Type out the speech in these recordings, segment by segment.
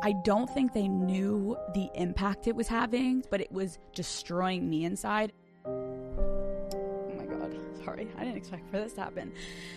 I don't think they knew the impact it was having, but it was destroying me inside. Oh my God, sorry, I didn't expect for this to happen.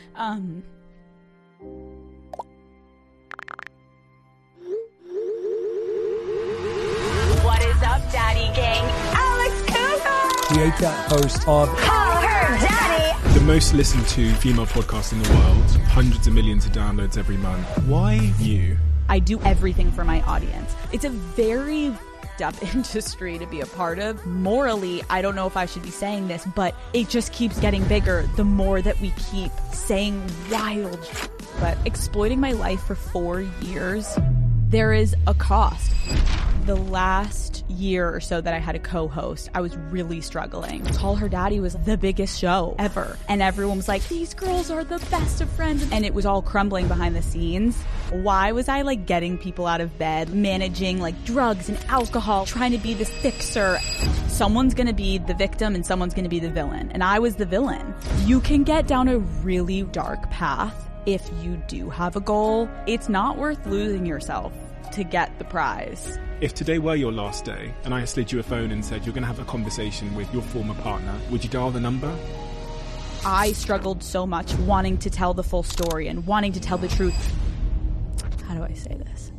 What is up, Daddy Gang? Alex Cooper! Creator, host of Call Her Daddy! The most listened to female podcast in the world. Hundreds of millions of downloads every month. Why you? I do everything for my audience. It's a very f***ed up industry to be a part of. Morally, I don't know if I should be saying this, but it just keeps getting bigger the more that we keep saying wild shit. But exploiting my life for 4 years, there is a cost. The last year or so that I had a co-host, I was really struggling. Call Her Daddy was the biggest show ever. And everyone was like, these girls are the best of friends. And it was all crumbling behind the scenes. Why was I like getting people out of bed, managing like drugs and alcohol, trying to be the fixer? Someone's gonna be the victim and someone's gonna be the villain. And I was the villain. You can get down a really dark path if you do have a goal. It's not worth losing yourself to get the prize. If today were your last day and I slid you a phone and said you're going to have a conversation with your former partner, would you dial the number? I struggled so much wanting to tell the full story and wanting to tell the truth. How do I say this?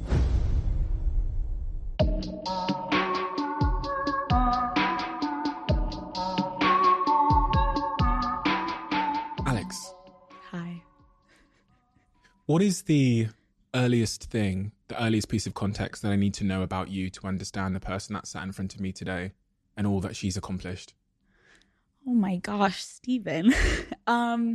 Alex. Hi. What is the earliest piece of context that I need to know about you to understand the person that sat in front of me today and all that she's accomplished? Oh my gosh, Stephen. Oh,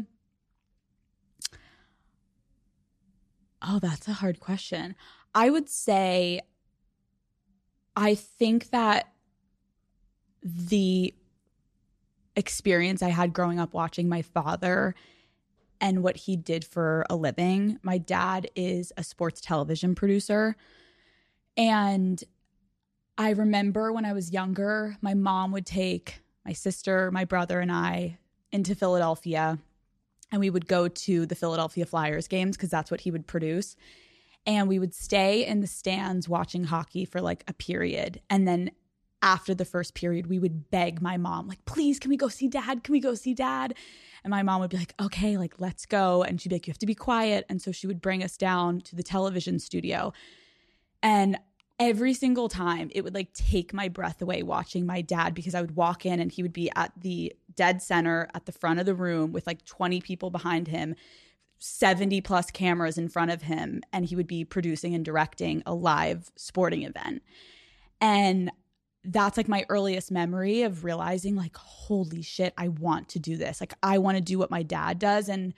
that's a hard question. I would say I think that the experience I had growing up watching my father and what he did for a living. My dad is a sports television producer. And I remember when I was younger, my mom would take my sister, my brother, and I into Philadelphia. And we would go to the Philadelphia Flyers games because that's what he would produce. And we would stay in the stands watching hockey for like a period. And then after the first period, we would beg my mom, like, please, can we go see dad? Can we go see dad? And my mom would be like, okay, like, let's go. And she'd be like, you have to be quiet. And so she would bring us down to the television studio. And every single time it would like take my breath away watching my dad, because I would walk in and he would be at the dead center at the front of the room with like 20 people behind him, 70 plus cameras in front of him. And he would be producing and directing a live sporting event. And that's like my earliest memory of realizing like, holy shit, I want to do this. Like, I want to do what my dad does. And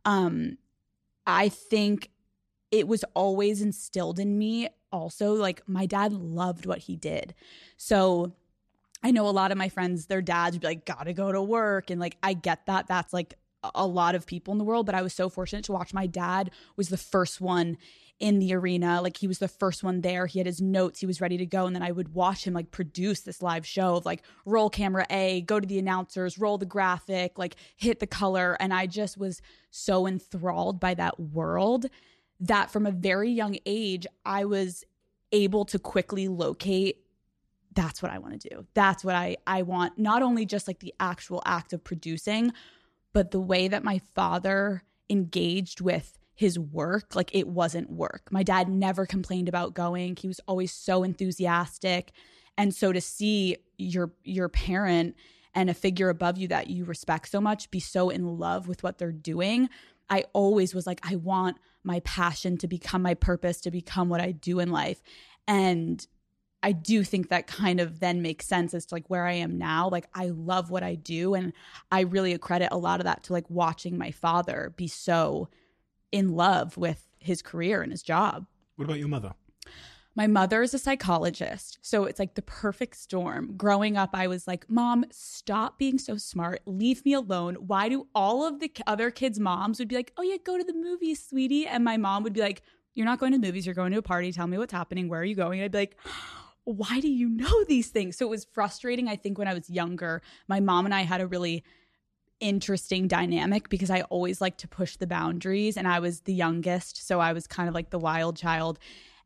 I think it was always instilled in me also, like my dad loved what he did. So I know a lot of my friends, their dads would be like, gotta go to work. And like, I get that. That's like a lot of people in the world. But I was so fortunate to watch my dad was the first one in the arena. Like, he was the first one there. He had his notes. He was ready to go. And then I would watch him like produce this live show of like, roll camera A, go to the announcers, roll the graphic, like hit the color. And I just was so enthralled by that world that from a very young age, I was able to quickly locate, that's what I want to do. That's what I want. Not only just like the actual act of producing, but the way that my father engaged with his work, like it wasn't work. My dad never complained about going. He was always so enthusiastic. And so to see your parent and a figure above you that you respect so much be so in love with what they're doing, I always was like, I want my passion to become my purpose, to become what I do in life. And I do think that kind of then makes sense as to like where I am now. Like, I love what I do. And I really accredit a lot of that to like watching my father be so in love with his career and his job. What about your mother? My mother is a psychologist, so it's like the perfect storm. Growing up, I was like, Mom, stop being so smart. Leave me alone. Why do all of the other kids' moms would be like, oh yeah, go to the movies, sweetie. And my mom would be like, you're not going to the movies. You're going to a party. Tell me what's happening. Where are you going? And I'd be like, why do you know these things? So it was frustrating. I think when I was younger, my mom and I had a really interesting dynamic because I always liked to push the boundaries, and I was the youngest. So I was kind of like the wild child.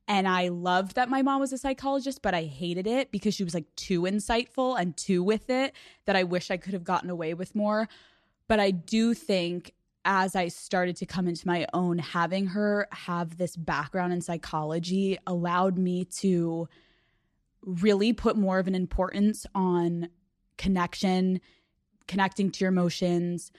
And I loved that my mom was a psychologist, but I hated it because she was like too insightful and too with it that I wish I could have gotten away with more. But I do think as I started to come into my own, having her have this background in psychology allowed me to really put more of an importance on connecting to your emotions,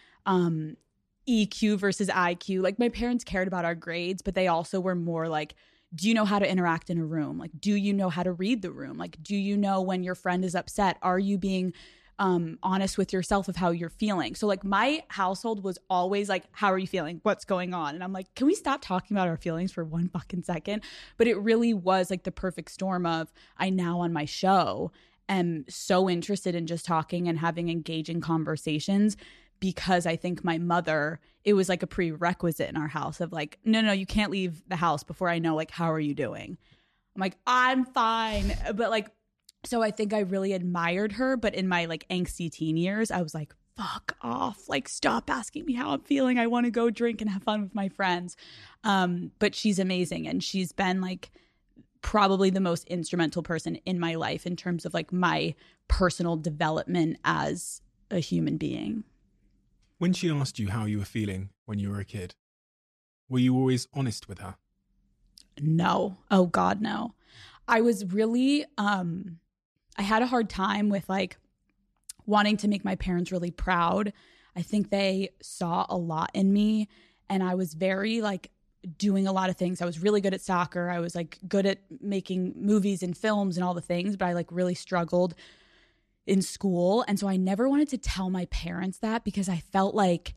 EQ versus IQ. Like my parents cared about our grades, but they also were more like, do you know how to interact in a room? Like, do you know how to read the room? Like, do you know when your friend is upset? Are you being honest with yourself of how you're feeling? So like my household was always like, how are you feeling? What's going on? And I'm like, can we stop talking about our feelings for one fucking second? But it really was like the perfect storm of, I now on my show am so interested in just talking and having engaging conversations, because I think my mother, it was like a prerequisite in our house of like, no, you can't leave the house before I know like, how are you doing? I'm like, I'm fine. But like, so I think I really admired her. But in my like angsty teen years, I was like, fuck off. Like, stop asking me how I'm feeling. I want to go drink and have fun with my friends. But she's amazing. And she's been like probably the most instrumental person in my life in terms of like my personal development as a human being. When she asked you how you were feeling when you were a kid, were you always honest with her? No. Oh God, no. I was really, I had a hard time with like wanting to make my parents really proud. I think they saw a lot in me, and I was very like doing a lot of things. I was really good at soccer. I was like good at making movies and films and all the things, but I like really struggled in school. And so I never wanted to tell my parents that because I felt like,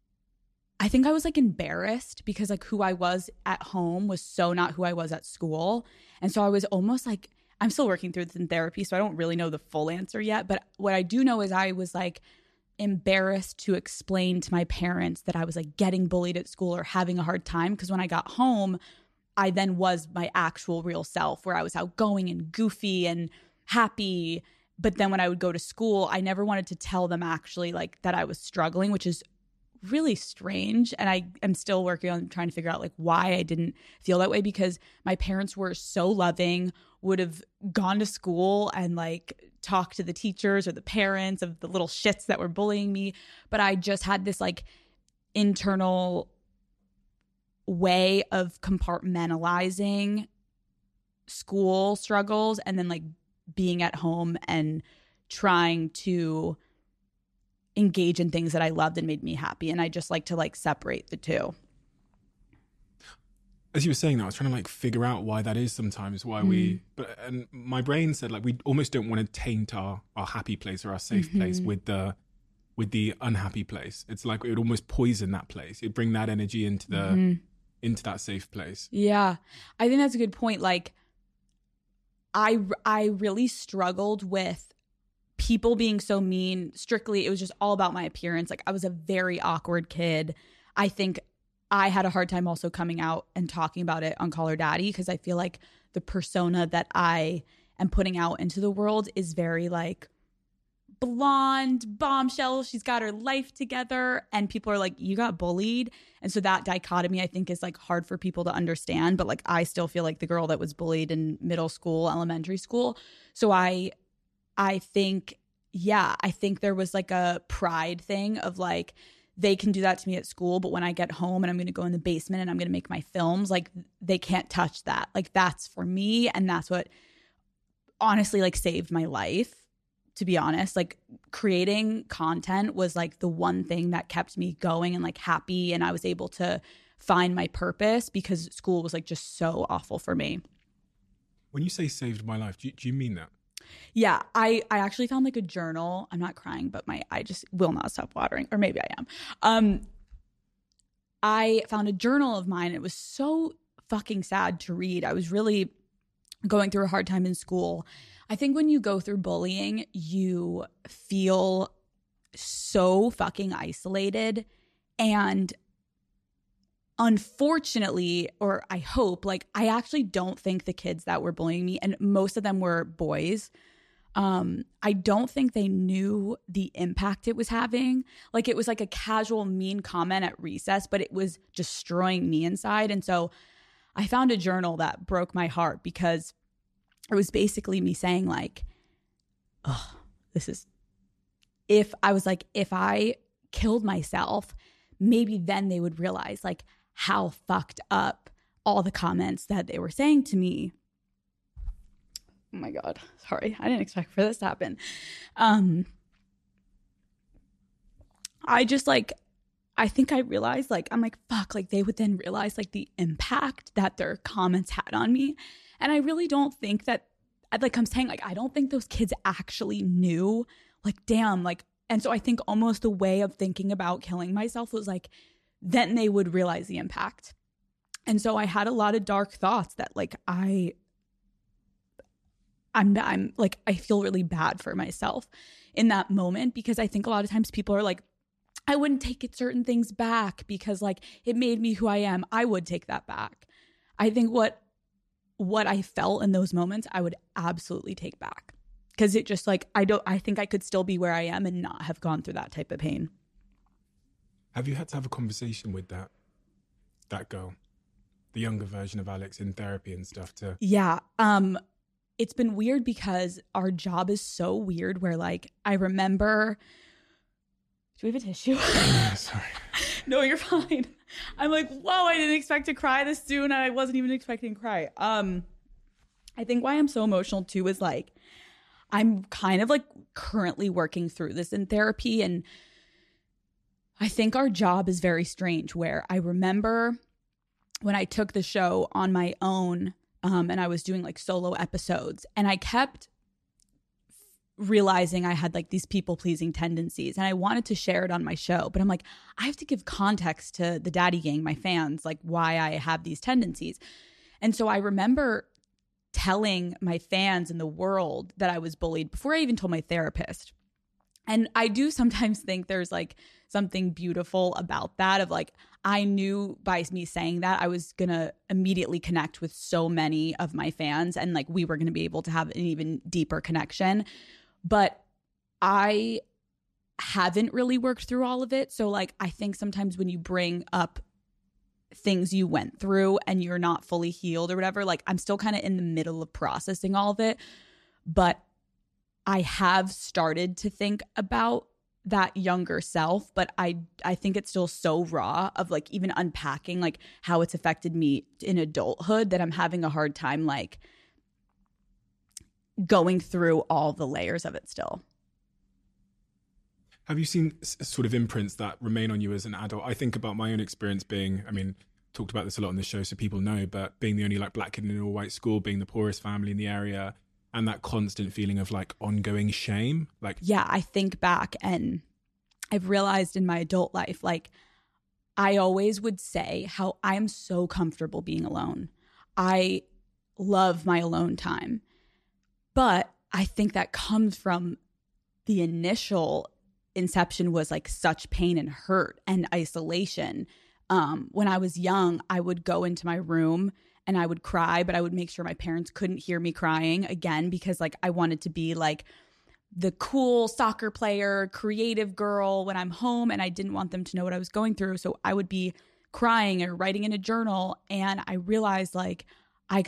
I think I was like embarrassed because like who I was at home was so not who I was at school. And so I was almost like, I'm still working through this in therapy, so I don't really know the full answer yet. But what I do know is I was like embarrassed to explain to my parents that I was like getting bullied at school or having a hard time. Because when I got home, I then was my actual real self, where I was outgoing and goofy and happy. But then when I would go to school, I never wanted to tell them actually like that I was struggling, which is really strange. And I am still working on trying to figure out like why I didn't feel that way, because my parents were so loving, would have gone to school and like talked to the teachers or the parents of the little shits that were bullying me. But I just had this like internal way of compartmentalizing school struggles and then like being at home and trying to engage in things that I loved and made me happy. And I just like to like separate the two. As you were saying that, I was trying to like figure out why that is sometimes, why and my brain said like we almost don't want to taint our happy place or our safe place with the unhappy place. It's like it would almost poison that place. It'd bring that energy into into that safe place. Yeah. I think that's a good point. Like I really struggled with people being so mean. Strictly, it was just all about my appearance. Like I was a very awkward kid. I think I had a hard time also coming out and talking about it on Call Her Daddy, because I feel like the persona that I am putting out into the world is very like blonde bombshell. She's got her life together, and people are like, you got bullied. And so that dichotomy I think is like hard for people to understand, but like I still feel like the girl that was bullied in middle school, elementary school. So I think, yeah, I think there was like a pride thing of like, they can do that to me at school, but when I get home and I'm going to go in the basement and I'm going to make my films, like they can't touch that. Like that's for me. And that's what honestly like saved my life, to be honest. Like creating content was like the one thing that kept me going and like happy. And I was able to find my purpose because school was like just so awful for me. When you say saved my life, do you mean that? Yeah, I actually found like a journal. I'm not crying, but I just will not stop watering, or maybe I am. I found a journal of mine. It was so fucking sad to read. I was really going through a hard time in school. I think when you go through bullying, you feel so fucking isolated. And unfortunately, or I hope, like I actually don't think the kids that were bullying me, and most of them were boys, I don't think they knew the impact it was having. Like it was like a casual mean comment at recess, but it was destroying me inside. And so I found a journal that broke my heart because it was basically me saying like, oh, if I killed myself, maybe then they would realize like how fucked up all the comments that they were saying to me. Oh my God. Sorry. I didn't expect for this to happen. I think I realized like, I'm like, fuck, like they would then realize like the impact that their comments had on me. And I really don't think that, like I'm saying, like, I don't think those kids actually knew, like, damn, like, and so I think almost the way of thinking about killing myself was like, then they would realize the impact. And so I had a lot of dark thoughts that like, I'm like, I feel really bad for myself in that moment, because I think a lot of times people are like, I wouldn't take certain things back because like it made me who I am. I would take that back. I think what I felt in those moments, I would absolutely take back, because it just like, I think I could still be where I am and not have gone through that type of pain. Have you had to have a conversation with that girl, the younger version of Alex, in therapy and stuff too? Yeah. It's been weird because our job is so weird where like, I remember, do we have a tissue? Sorry. No, you're fine. I'm like, whoa, I didn't expect to cry this soon. I wasn't even expecting to cry. I think why I'm so emotional too is like, I'm kind of like currently working through this in therapy. And I think our job is very strange, where I remember when I took the show on my own, and I was doing like solo episodes, and I kept realizing I had like these people pleasing tendencies, and I wanted to share it on my show, but I'm like, I have to give context to the Daddy Gang, my fans, like why I have these tendencies. And so I remember telling my fans in the world that I was bullied before I even told my therapist. And I do sometimes think there's like something beautiful about that, of like, I knew by me saying that I was going to immediately connect with so many of my fans, and like we were going to be able to have an even deeper connection. But I haven't really worked through all of it. So like, I think sometimes when you bring up things you went through and you're not fully healed or whatever, like I'm still kind of in the middle of processing all of it. But I have started to think about that younger self, but I think it's still so raw of like even unpacking like how it's affected me in adulthood, that I'm having a hard time like going through all the layers of it still. Have you seen sort of imprints that remain on you as an adult? I think about my own experience being, I mean, talked about this a lot on the show so people know, but being the only like black kid in an all white school, being the poorest family in the area, and that constant feeling of like ongoing shame. Like, yeah, I think back and I've realized in my adult life, like I always would say how I'm so comfortable being alone. I love my alone time. But I think that comes from the initial inception was like such pain and hurt and isolation. When I was young, I would go into my room and I would cry, but I would make sure my parents couldn't hear me crying again, because like I wanted to be like the cool soccer player, creative girl when I'm home, and I didn't want them to know what I was going through. So I would be crying or writing in a journal. And I realized like I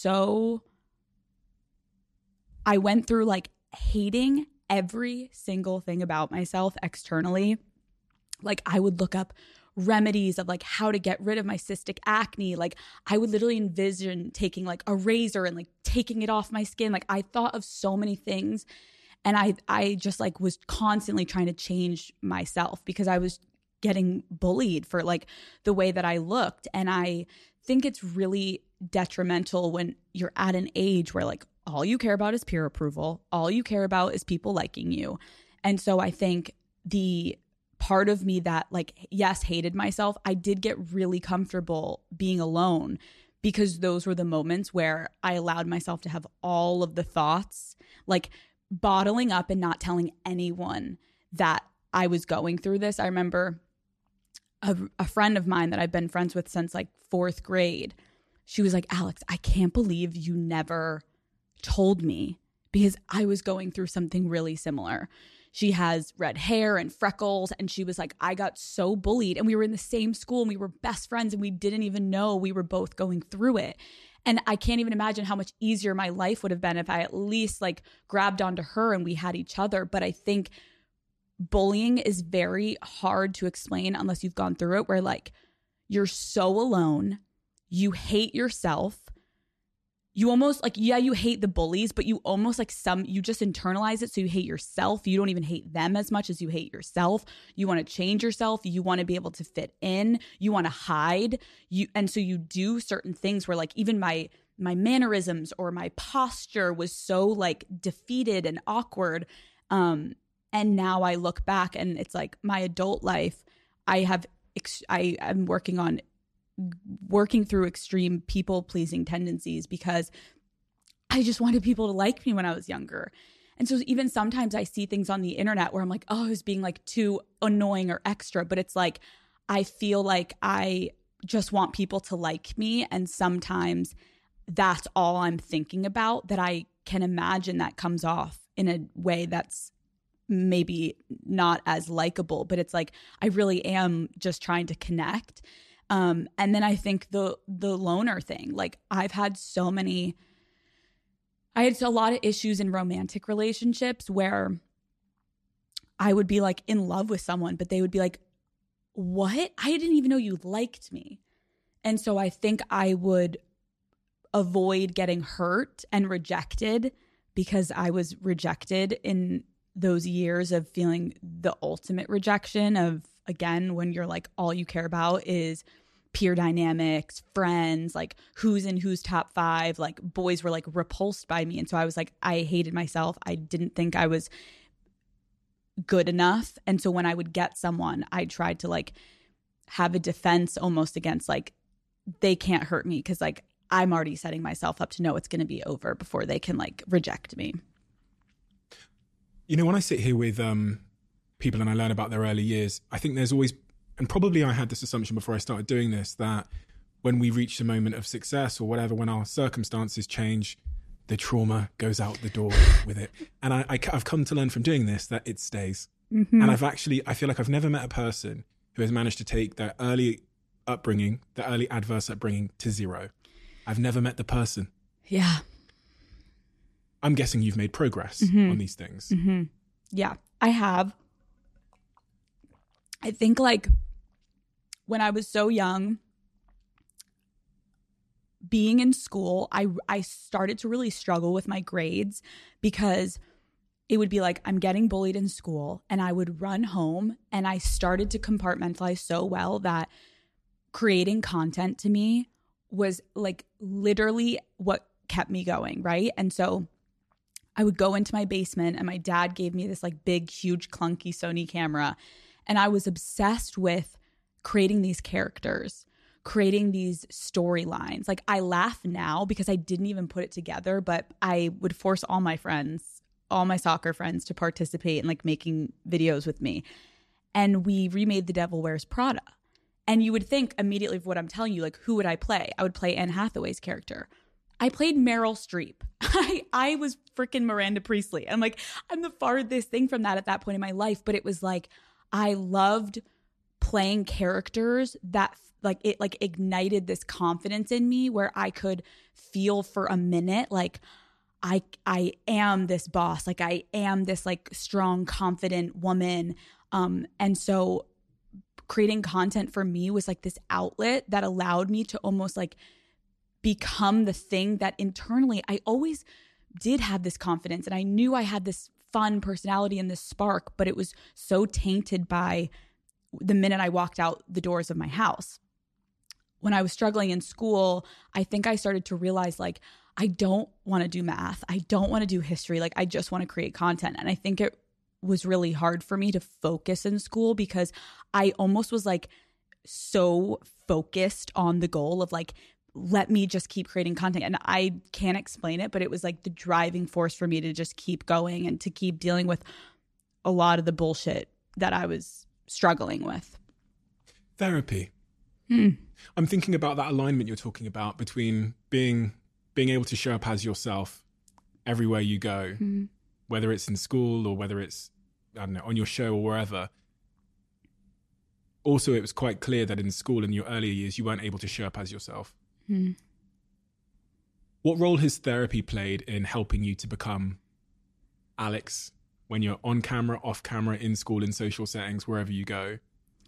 went through like hating every single thing about myself externally. Like I would look up remedies of like how to get rid of my cystic acne. Like I would literally envision taking like a razor and like taking it off my skin. Like I thought of so many things, and I just like was constantly trying to change myself because I was getting bullied for like the way that I looked. And I think it's really detrimental when you're at an age where like all you care about is peer approval. All you care about is people liking you. And so I think the part of me that like, yes, hated myself, I did get really comfortable being alone, because those were the moments where I allowed myself to have all of the thoughts, like bottling up and not telling anyone that I was going through this. I remember a friend of mine that I've been friends with since like 4th grade. She was like, Alex, I can't believe you never told me, because I was going through something really similar. she has red hair and freckles. And she was like, I got so bullied, and we were in the same school and we were best friends and we didn't even know we were both going through it. And I can't even imagine how much easier my life would have been if I at least like grabbed onto her and we had each other. But I think bullying is very hard to explain unless you've gone through it, where like you're so alone, you hate yourself. You almost like, yeah, you hate the bullies, but you almost like you just internalize it. So you hate yourself. You don't even hate them as much as you hate yourself. You want to change yourself. You want to be able to fit in. You want to hide. And so you do certain things where like even my mannerisms or my posture was so like defeated and awkward. And now I look back and it's like my adult life, I am working through extreme people pleasing tendencies because I just wanted people to like me when I was younger. And so even sometimes I see things on the internet where I'm like, oh, I was being like too annoying or extra, but it's like, I feel like I just want people to like me. And sometimes that's all I'm thinking about, that I can imagine that comes off in a way that's maybe not as likable, but it's like, I really am just trying to connect. And then I think the loner thing, like I had a lot of issues in romantic relationships where I would be like in love with someone, but they would be like, what? I didn't even know you liked me. And so I think I would avoid getting hurt and rejected because I was rejected in those years of feeling the ultimate rejection of, again, when you're like, all you care about is peer dynamics, friends, like who's in who's top 5, like boys were like repulsed by me. And so I was like, I hated myself. I didn't think I was good enough. And so when I would get someone, I tried to like have a defense almost against like, they can't hurt me because like I'm already setting myself up to know it's going to be over before they can like reject me. You know, when I sit here with people and I learn about their early years, I think there's always, and probably I had this assumption before I started doing this, that when we reach a moment of success or whatever, when our circumstances change, the trauma goes out the door with it. And I've come to learn from doing this that it stays. Mm-hmm. And I feel like I've never met a person who has managed to take their early upbringing, the early adverse upbringing, to zero. I've never met the person. Yeah. I'm guessing you've made progress on these things. Mm-hmm. Yeah, I have. I think like when I was so young, being in school, I started to really struggle with my grades because it would be like I'm getting bullied in school and I would run home, and I started to compartmentalize so well that creating content to me was like literally what kept me going, right? And so I would go into my basement and my dad gave me this like big, huge, clunky Sony camera. And I was obsessed with creating these characters, creating these storylines. Like I laugh now because I didn't even put it together, but I would force all my friends, all my soccer friends to participate in like making videos with me. And we remade The Devil Wears Prada. And you would think immediately of what I'm telling you, like who would I play? I would play Anne Hathaway's character. I played Meryl Streep. I was freaking Miranda Priestley. I'm like, I'm the farthest thing from that at that point in my life. But it was like, I loved playing characters that like it like ignited this confidence in me where I could feel for a minute like I am this boss. Like I am this like strong, confident woman. And so creating content for me was like this outlet that allowed me to almost like become the thing that internally I always did have this confidence, and I knew I had this fun personality and this spark, but it was so tainted by the minute I walked out the doors of my house. When I was struggling in school, I think I started to realize like I don't want to do math. I don't want to do history. Like I just want to create content. And I think it was really hard for me to focus in school because I almost was like so focused on the goal of like, let me just keep creating content. And I can't explain it, but it was like the driving force for me to just keep going and to keep dealing with a lot of the bullshit that I was struggling with. Therapy. I'm thinking about that alignment you're talking about between being able to show up as yourself everywhere you go, whether it's in school or whether it's I don't know, on your show or wherever. Also, it was quite clear that in school in your earlier years, you weren't able to show up as yourself. What role has therapy played in helping you to become Alex when you're on camera, off camera, in school, in social settings, wherever you go?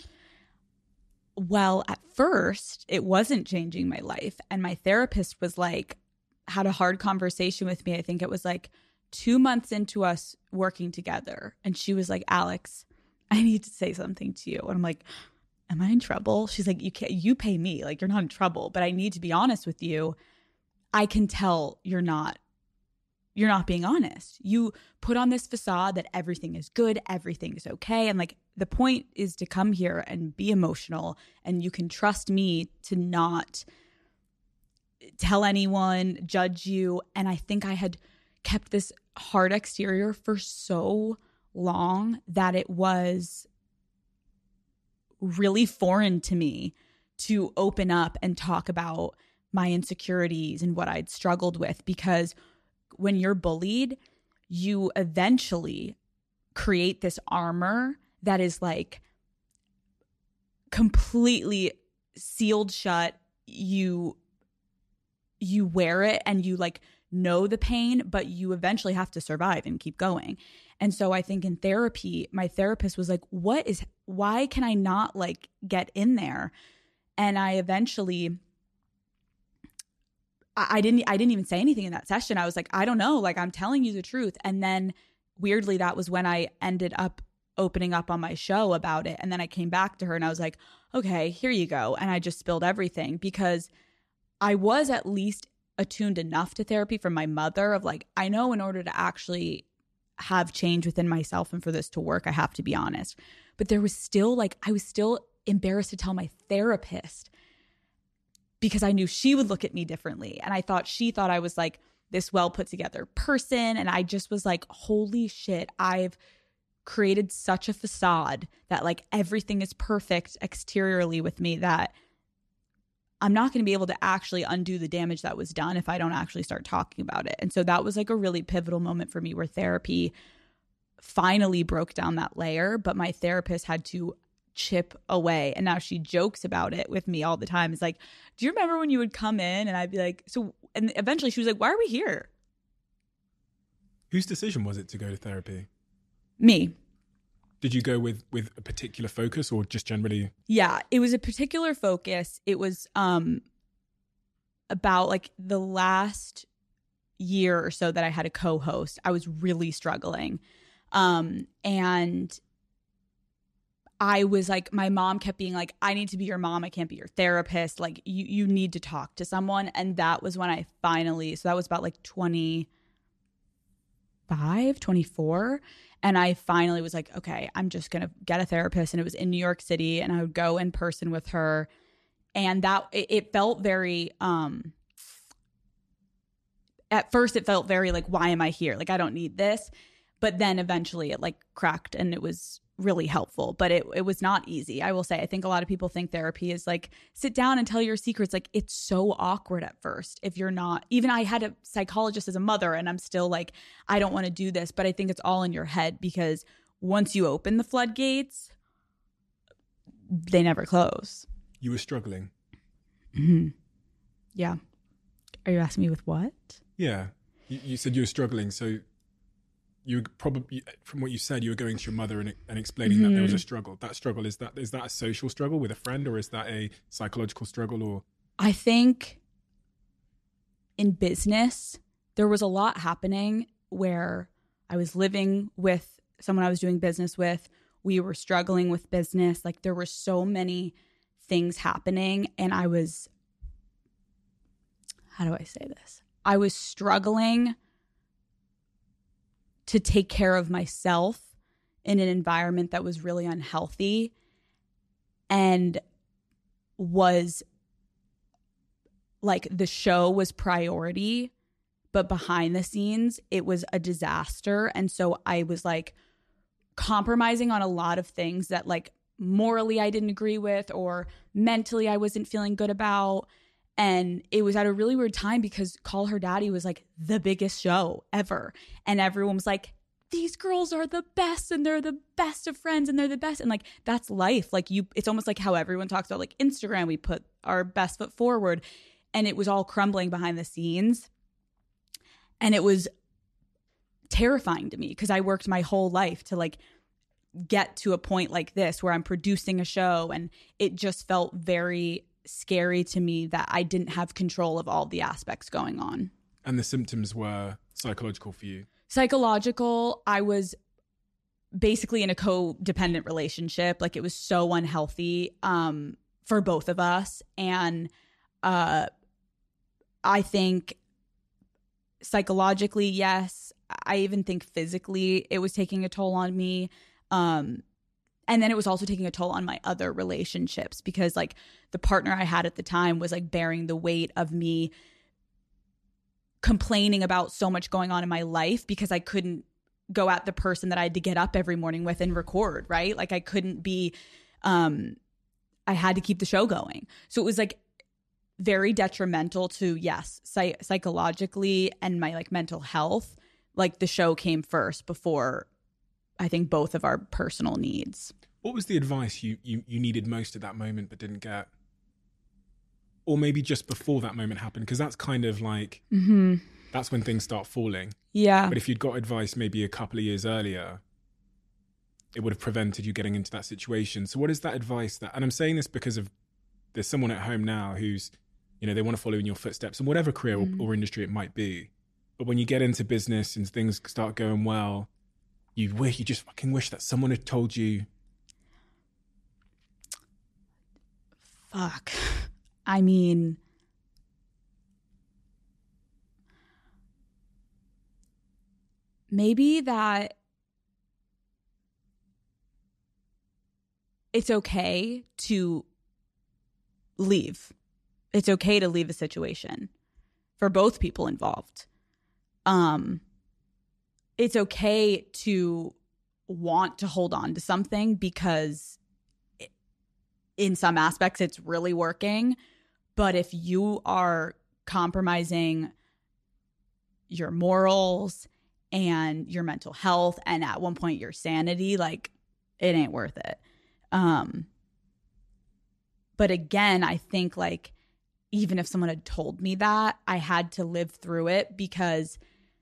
Well, at first, it wasn't changing my life. And my therapist was like, had a hard conversation with me. I think it was like 2 months into us working together. And she was like, Alex, I need to say something to you. And I'm like, am I in trouble? She's like, you pay me. Like, you're not in trouble. But I need to be honest with you. I can tell you're not being honest. You put on this facade that everything is good, everything is okay. And like, the point is to come here and be emotional, and you can trust me to not tell anyone, judge you. And I think I had kept this hard exterior for so long that it was really foreign to me to open up and talk about my insecurities and what I'd struggled with, because when you're bullied, you eventually create this armor that is like completely sealed shut. You wear it and you like know the pain, but you eventually have to survive and keep going. And so I think in therapy, my therapist was like, why can I not like get in there? And I eventually, I didn't even say anything in that session. I was like, I don't know, like I'm telling you the truth. And then weirdly, that was when I ended up opening up on my show about it. And then I came back to her and I was like, okay, here you go. And I just spilled everything, because I was at least attuned enough to therapy from my mother of like, I know in order to actually have change within myself and for this to work, I have to be honest. But there was still like, I was still embarrassed to tell my therapist, because I knew she would look at me differently. And I thought she thought I was like this well put together person. And I just was like, holy shit, I've created such a facade that like everything is perfect exteriorly with me that I'm not going to be able to actually undo the damage that was done if I don't actually start talking about it. And so that was like a really pivotal moment for me where therapy finally broke down that layer, but my therapist had to chip away. And now she jokes about it with me all the time. It's like, do you remember when you would come in? And I'd be like, so, and eventually she was like, why are we here? Whose decision was it to go to therapy? Me. Did you go with a particular focus or just generally? Yeah, it was a particular focus. It was about like the last year or so that I had a co-host. I was really struggling. And I was like, my mom kept being like, I need to be your mom. I can't be your therapist. Like you need to talk to someone. And that was when I finally, so that was about like 25, 24. And I finally was like, okay, I'm just going to get a therapist. And it was in New York City, and I would go in person with her. And that it felt very, at first it felt very like, why am I here? Like, I don't need this. But then eventually it like cracked and it was really helpful. But it was not easy. I will say, I think a lot of people think therapy is like, sit down and tell your secrets. Like, it's so awkward at first if you're not, even I had a psychologist as a mother and I'm still like, I don't want to do this. But I think it's all in your head, because once you open the floodgates, they never close. You were struggling. Mm-hmm. Yeah. Are you asking me with what? Yeah. You said you were struggling. So you probably, from what you said, you were going to your mother and explaining that there was a struggle. That struggle, is that a social struggle with a friend, or is that a psychological struggle? Or I think in business, there was a lot happening where I was living with someone I was doing business with. We were struggling with business. Like, there were so many things happening, and I was, how do I say this? I was struggling to take care of myself in an environment that was really unhealthy, and was like, the show was priority, but behind the scenes, it was a disaster. And so I was like compromising on a lot of things that like morally I didn't agree with, or mentally I wasn't feeling good about. And it was at a really weird time, because Call Her Daddy was like the biggest show ever. And everyone was like, these girls are the best and they're the best of friends and they're the best. And like, that's life. Like it's almost like how everyone talks about like Instagram, we put our best foot forward, and it was all crumbling behind the scenes. And it was terrifying to me because I worked my whole life to like get to a point like this where I'm producing a show, and it just felt very scary to me that I didn't have control of all the aspects going on. And the symptoms were psychological for you? Psychological. I was basically in a codependent relationship. Like, it was so unhealthy for both of us. And I think psychologically, yes. I even think physically it was taking a toll on me. And then it was also taking a toll on my other relationships, because like the partner I had at the time was like bearing the weight of me complaining about so much going on in my life because I couldn't go at the person that I had to get up every morning with and record, right? Like I couldn't be, I had to keep the show going. So it was like very detrimental to, yes, psychologically and my like mental health. Like the show came first before I think both of our personal needs. What was the advice you needed most at that moment but didn't get? Or maybe just before that moment happened? Because that's kind of like, that's when things start falling. Yeah. But if you'd got advice maybe a couple of years earlier, it would have prevented you getting into that situation. So what is that advice that, and I'm saying this because of, there's someone at home now who's, you know, they want to follow in your footsteps in whatever career or industry it might be. But when you get into business and things start going well, you just fucking wish that someone had told you. Fuck. I mean, maybe that it's okay to leave. It's okay to leave a situation for both people involved. It's okay to want to hold on to something because in some aspects it's really working. But if you are compromising your morals and your mental health and at one point your sanity, like it ain't worth it. But again, I think like even if someone had told me that, I had to live through it because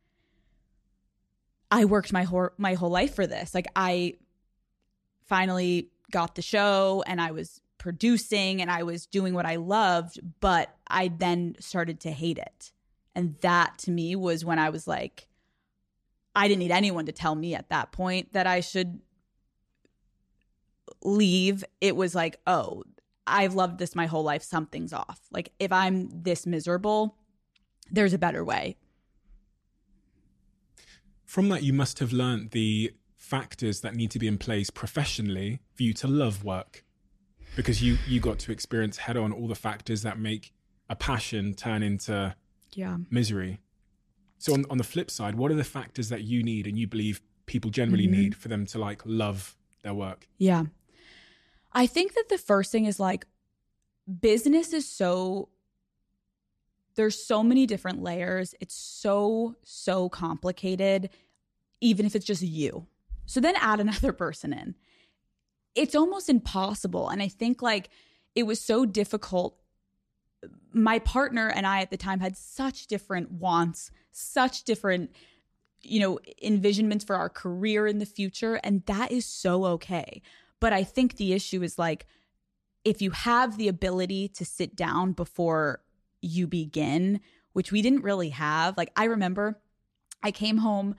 I worked my whole life for this. Like I finally got the show and I was producing and I was doing what I loved, but I then started to hate it. And that to me was when I was like, I didn't need anyone to tell me at that point that I should leave. It was like, oh, I've loved this my whole life. Something's off. Like if I'm this miserable, there's a better way. From that, you must have learned the factors that need to be in place professionally for you to love work, because you got to experience head on all the factors that make a passion turn into misery. So on the flip side, what are the factors that you need and you believe people generally need for them to like love their work? Yeah. I think that the first thing is like business is there's so many different layers. It's so complicated, even if it's just you. So then add another person in. It's almost impossible. And I think like it was so difficult. My partner and I at the time had such different wants, such different, envisionments for our career in the future. And that is so okay. But I think the issue is like, if you have the ability to sit down before you begin, which we didn't really have. Like I remember I came home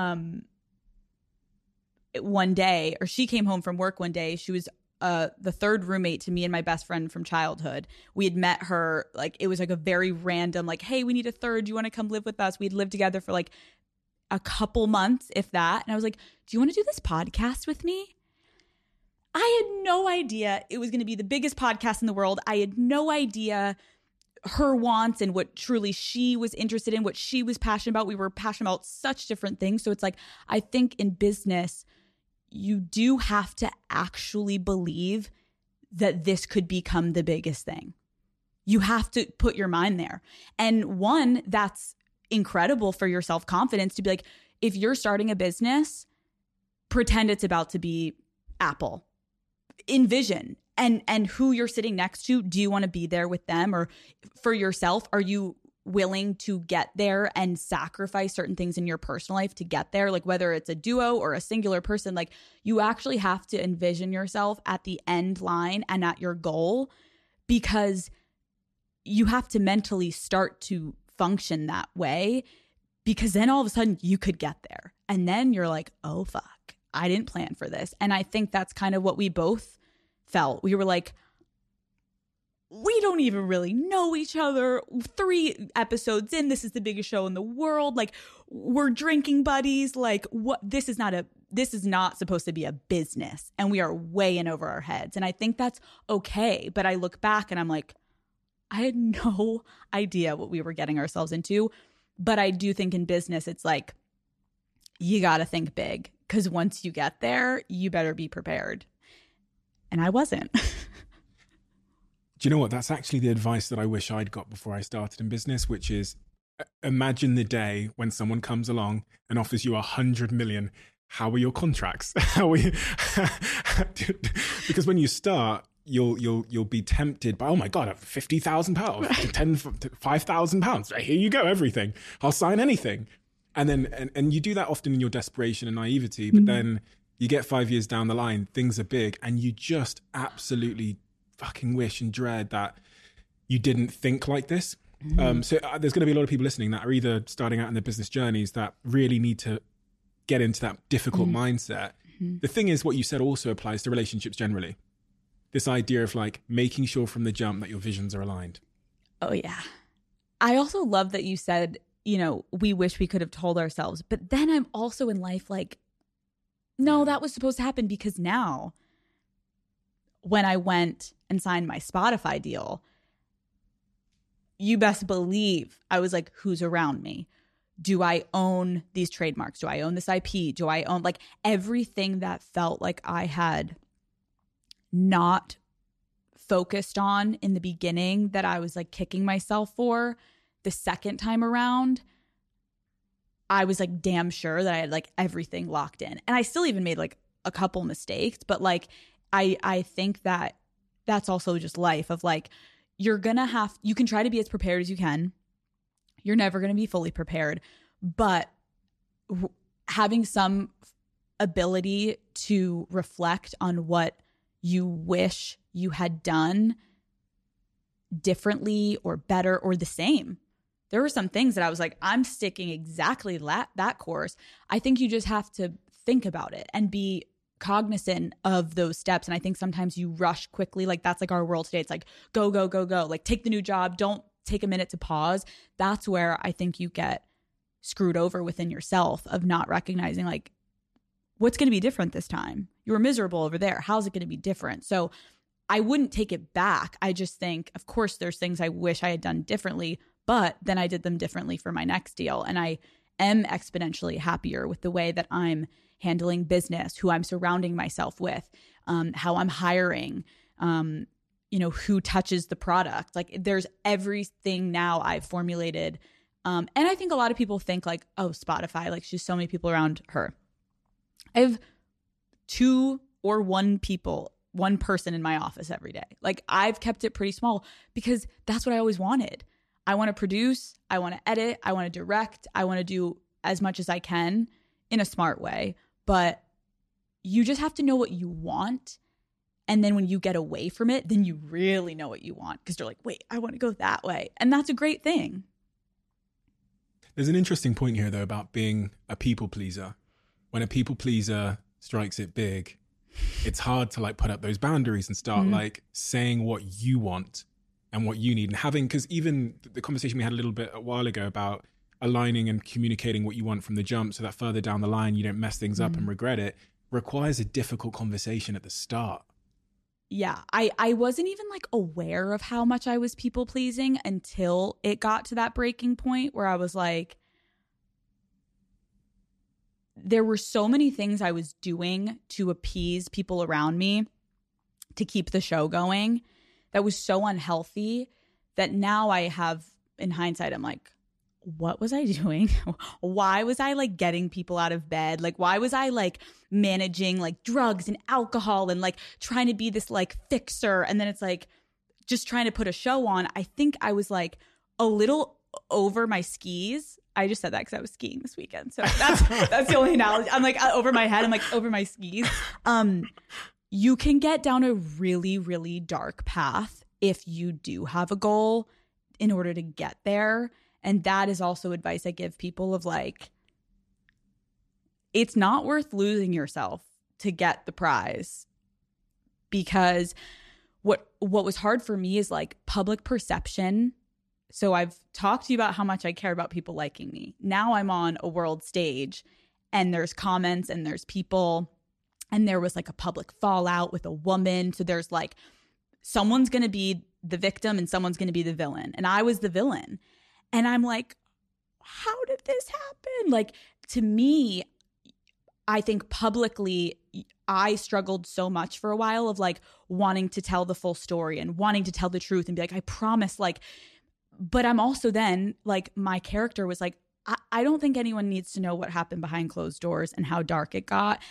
one day, or she came home from work one day. She was the third roommate to me and my best friend from childhood. We had met her, like it was like a very random, like, hey, we need a third. Do you want to come live with us? We'd lived together for like a couple months, if that. And I was like, do you want to do this podcast with me? I had no idea it was going to be the biggest podcast in the world. I had no idea her wants and what truly she was interested in, what she was passionate about. We were passionate about such different things. So it's like, I think in business, you do have to actually believe that this could become the biggest thing. You have to put your mind there. And one, that's incredible for your self-confidence to be like, if you're starting a business, pretend it's about to be Apple. Envision and who you're sitting next to. Do you want to be there with them? Or for yourself, are you willing to get there and sacrifice certain things in your personal life to get there? Like whether it's a duo or a singular person, like you actually have to envision yourself at the end line and at your goal, because you have to mentally start to function that way, because then all of a sudden you could get there. And then you're like, oh, fuck, I didn't plan for this. And I think that's kind of what we both felt. We were like, we don't even really know each other. 3 episodes in, this is the biggest show in the world. Like, we're drinking buddies. Like, what? This is not supposed to be a business, and we are way in over our heads. And I think that's okay. But I look back and I'm like, I had no idea what we were getting ourselves into. But I do think in business, it's like, you got to think big, because once you get there, you better be prepared. And I wasn't. Do you know what? That's actually the advice that I wish I'd got before I started in business, which is imagine the day when someone comes along and offers you 100 million. How are your contracts? How are you? Because when you start, you'll be tempted by, oh my God, £50,000, 5,000 pounds. Here you go, everything. I'll sign anything. And then, and you do that often in your desperation and naivety, but then you get 5 years down the line, things are big, and you just absolutely fucking wish and dread that you didn't think like this. So there's going to be a lot of people listening that are either starting out in their business journeys that really need to get into that difficult mindset. The thing is, what you said also applies to relationships generally. This idea of like making sure from the jump that your visions are aligned. Oh, yeah. I also love that you said, you know, we wish we could have told ourselves. But then I'm also in life like, no, that was supposed to happen, because now when I went and signed my Spotify deal, you best believe I was like, who's around me? Do I own these trademarks? Do I own this IP? Do I own like everything that felt like I had not focused on in the beginning, that I was like kicking myself for the second time around? I was like damn sure that I had like everything locked in. And I still even made like a couple mistakes, but like I think that that's also just life of like, you can try to be as prepared as you can. You're never going to be fully prepared, but having some ability to reflect on what you wish you had done differently or better or the same. There were some things that I was like, I'm sticking exactly that course. I think you just have to think about it and be cognizant of those steps. And I think sometimes you rush quickly. Like that's like our world today. It's like, go, go, go, go. Like take the new job. Don't take a minute to pause. That's where I think you get screwed over within yourself of not recognizing like, what's going to be different this time? You were miserable over there. How's it going to be different? So I wouldn't take it back. I just think, of course, there's things I wish I had done differently, but then I did them differently for my next deal. And I am exponentially happier with the way that I'm handling business, who I'm surrounding myself with, how I'm hiring, who touches the product. Like there's everything now I've formulated. And I think a lot of people think like, oh, Spotify, like she's so many people around her. I have 2 or 1 person in my office every day. Like I've kept it pretty small because that's what I always wanted. I want to produce, I want to edit, I want to direct, I want to do as much as I can in a smart way. But you just have to know what you want. And then when you get away from it, then you really know what you want because you're like, wait, I want to go that way. And that's a great thing. There's an interesting point here, though, about being a people pleaser. When a people pleaser strikes it big, it's hard to like put up those boundaries and start like saying what you want and what you need and having, because even the conversation we had a little bit a while ago about aligning and communicating what you want from the jump so that further down the line you don't mess things up and regret it, requires a difficult conversation at the start. Yeah, I wasn't even like aware of how much I was people pleasing until it got to that breaking point where I was like, there were so many things I was doing to appease people around me to keep the show going that was so unhealthy that now I have, in hindsight, I'm like, what was I doing? Why was I like getting people out of bed? Like, why was I like managing like drugs and alcohol and like trying to be this like fixer? And then it's like just trying to put a show on. I think I was like a little over my skis. I just said that because I was skiing this weekend. So that's the only analogy. I'm like over my head. I'm like over my skis. You can get down a really, really dark path if you do have a goal in order to get there. And that is also advice I give people of like, it's not worth losing yourself to get the prize. Because what was hard for me is like public perception. So I've talked to you about how much I care about people liking me. Now I'm on a world stage and there's comments and there's people, and there was like a public fallout with a woman. So there's like someone's going to be the victim and someone's going to be the villain. And I was the villain. And I'm like, how did this happen? Like, to me, I think publicly, I struggled so much for a while of like wanting to tell the full story and wanting to tell the truth and be like, I promise, like, but I'm also then like, my character was like, I don't think anyone needs to know what happened behind closed doors and how dark it got.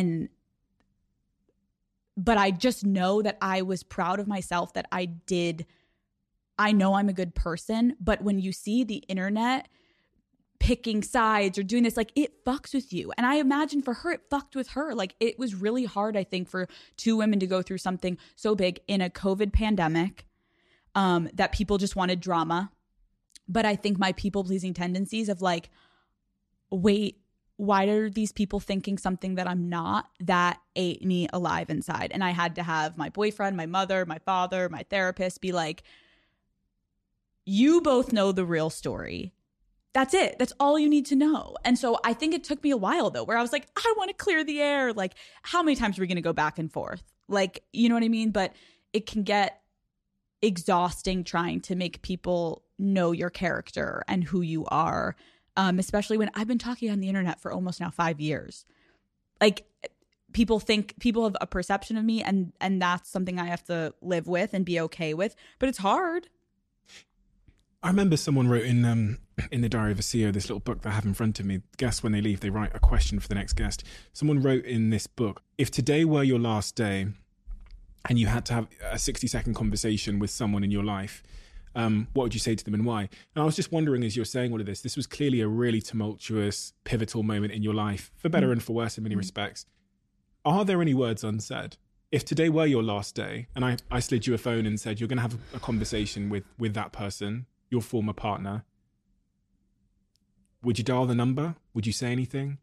But I just know that I was proud of myself that I know I'm a good person, but when you see the internet picking sides or doing this, like it fucks with you. And I imagine for her, it fucked with her. Like it was really hard, I think, for two women to go through something so big in a COVID pandemic, that people just wanted drama. But I think my people pleasing tendencies of like, wait, why are these people thinking something that I'm not, that ate me alive inside? And I had to have my boyfriend, my mother, my father, my therapist be like, you both know the real story. That's it. That's all you need to know. And so I think it took me a while though, where I was like, I want to clear the air. Like, how many times are we going to go back and forth? Like, you know what I mean? But it can get exhausting trying to make people know your character and who you are, especially when I've been talking on the internet for almost now 5 years. Like, people have a perception of me, and that's something I have to live with and be okay with. But it's hard. I remember someone wrote in the Diary of a CEO, this little book that I have in front of me. Guests, when they leave, they write a question for the next guest. Someone wrote in this book, if today were your last day and you had to have a 60-second conversation with someone in your life, what would you say to them and why? And I was just wondering, as you're saying all of this was clearly a really tumultuous, pivotal moment in your life, for better and for worse in many respects. Are there any words unsaid? If today were your last day and I slid you a phone and said, you're going to have a conversation with that person, your former partner, would you dial the number? Would you say anything?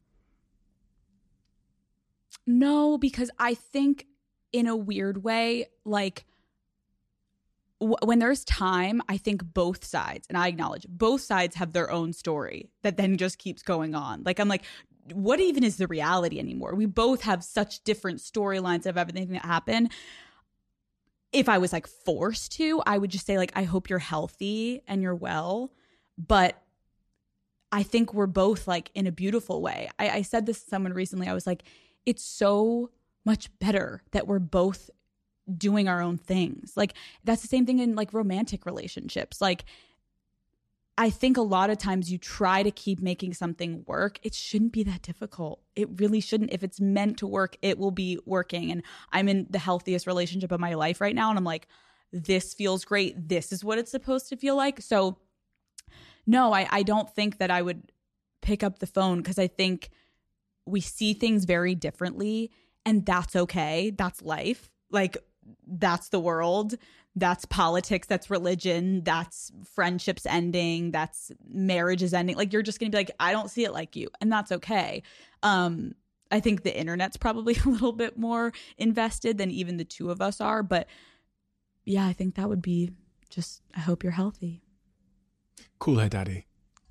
No, because I think in a weird way, like when there's time, I think both sides, and I acknowledge both sides have their own story that then just keeps going on. Like, I'm like, what even is the reality anymore? We both have such different storylines of everything that happened. If I was like forced to, I would just say like, I hope you're healthy and you're well. But I think we're both like in a beautiful way. I said this to someone recently. I was like, it's so much better that we're both doing our own things. Like, that's the same thing in like romantic relationships. Like, I think a lot of times you try to keep making something work. It shouldn't be that difficult. It really shouldn't. If it's meant to work, it will be working. And I'm in the healthiest relationship of my life right now. And I'm like, this feels great. This is what it's supposed to feel like. So no, I don't think that I would pick up the phone, because I think we see things very differently, and that's okay. That's life. Like, that's the world. That's politics. That's religion. That's friendships ending. That's marriages ending. Like, you're just going to be like, I don't see it like you. And that's okay. I think the internet's probably a little bit more invested than even the two of us are. But yeah, I think that would be just, I hope you're healthy. Cool her daddy.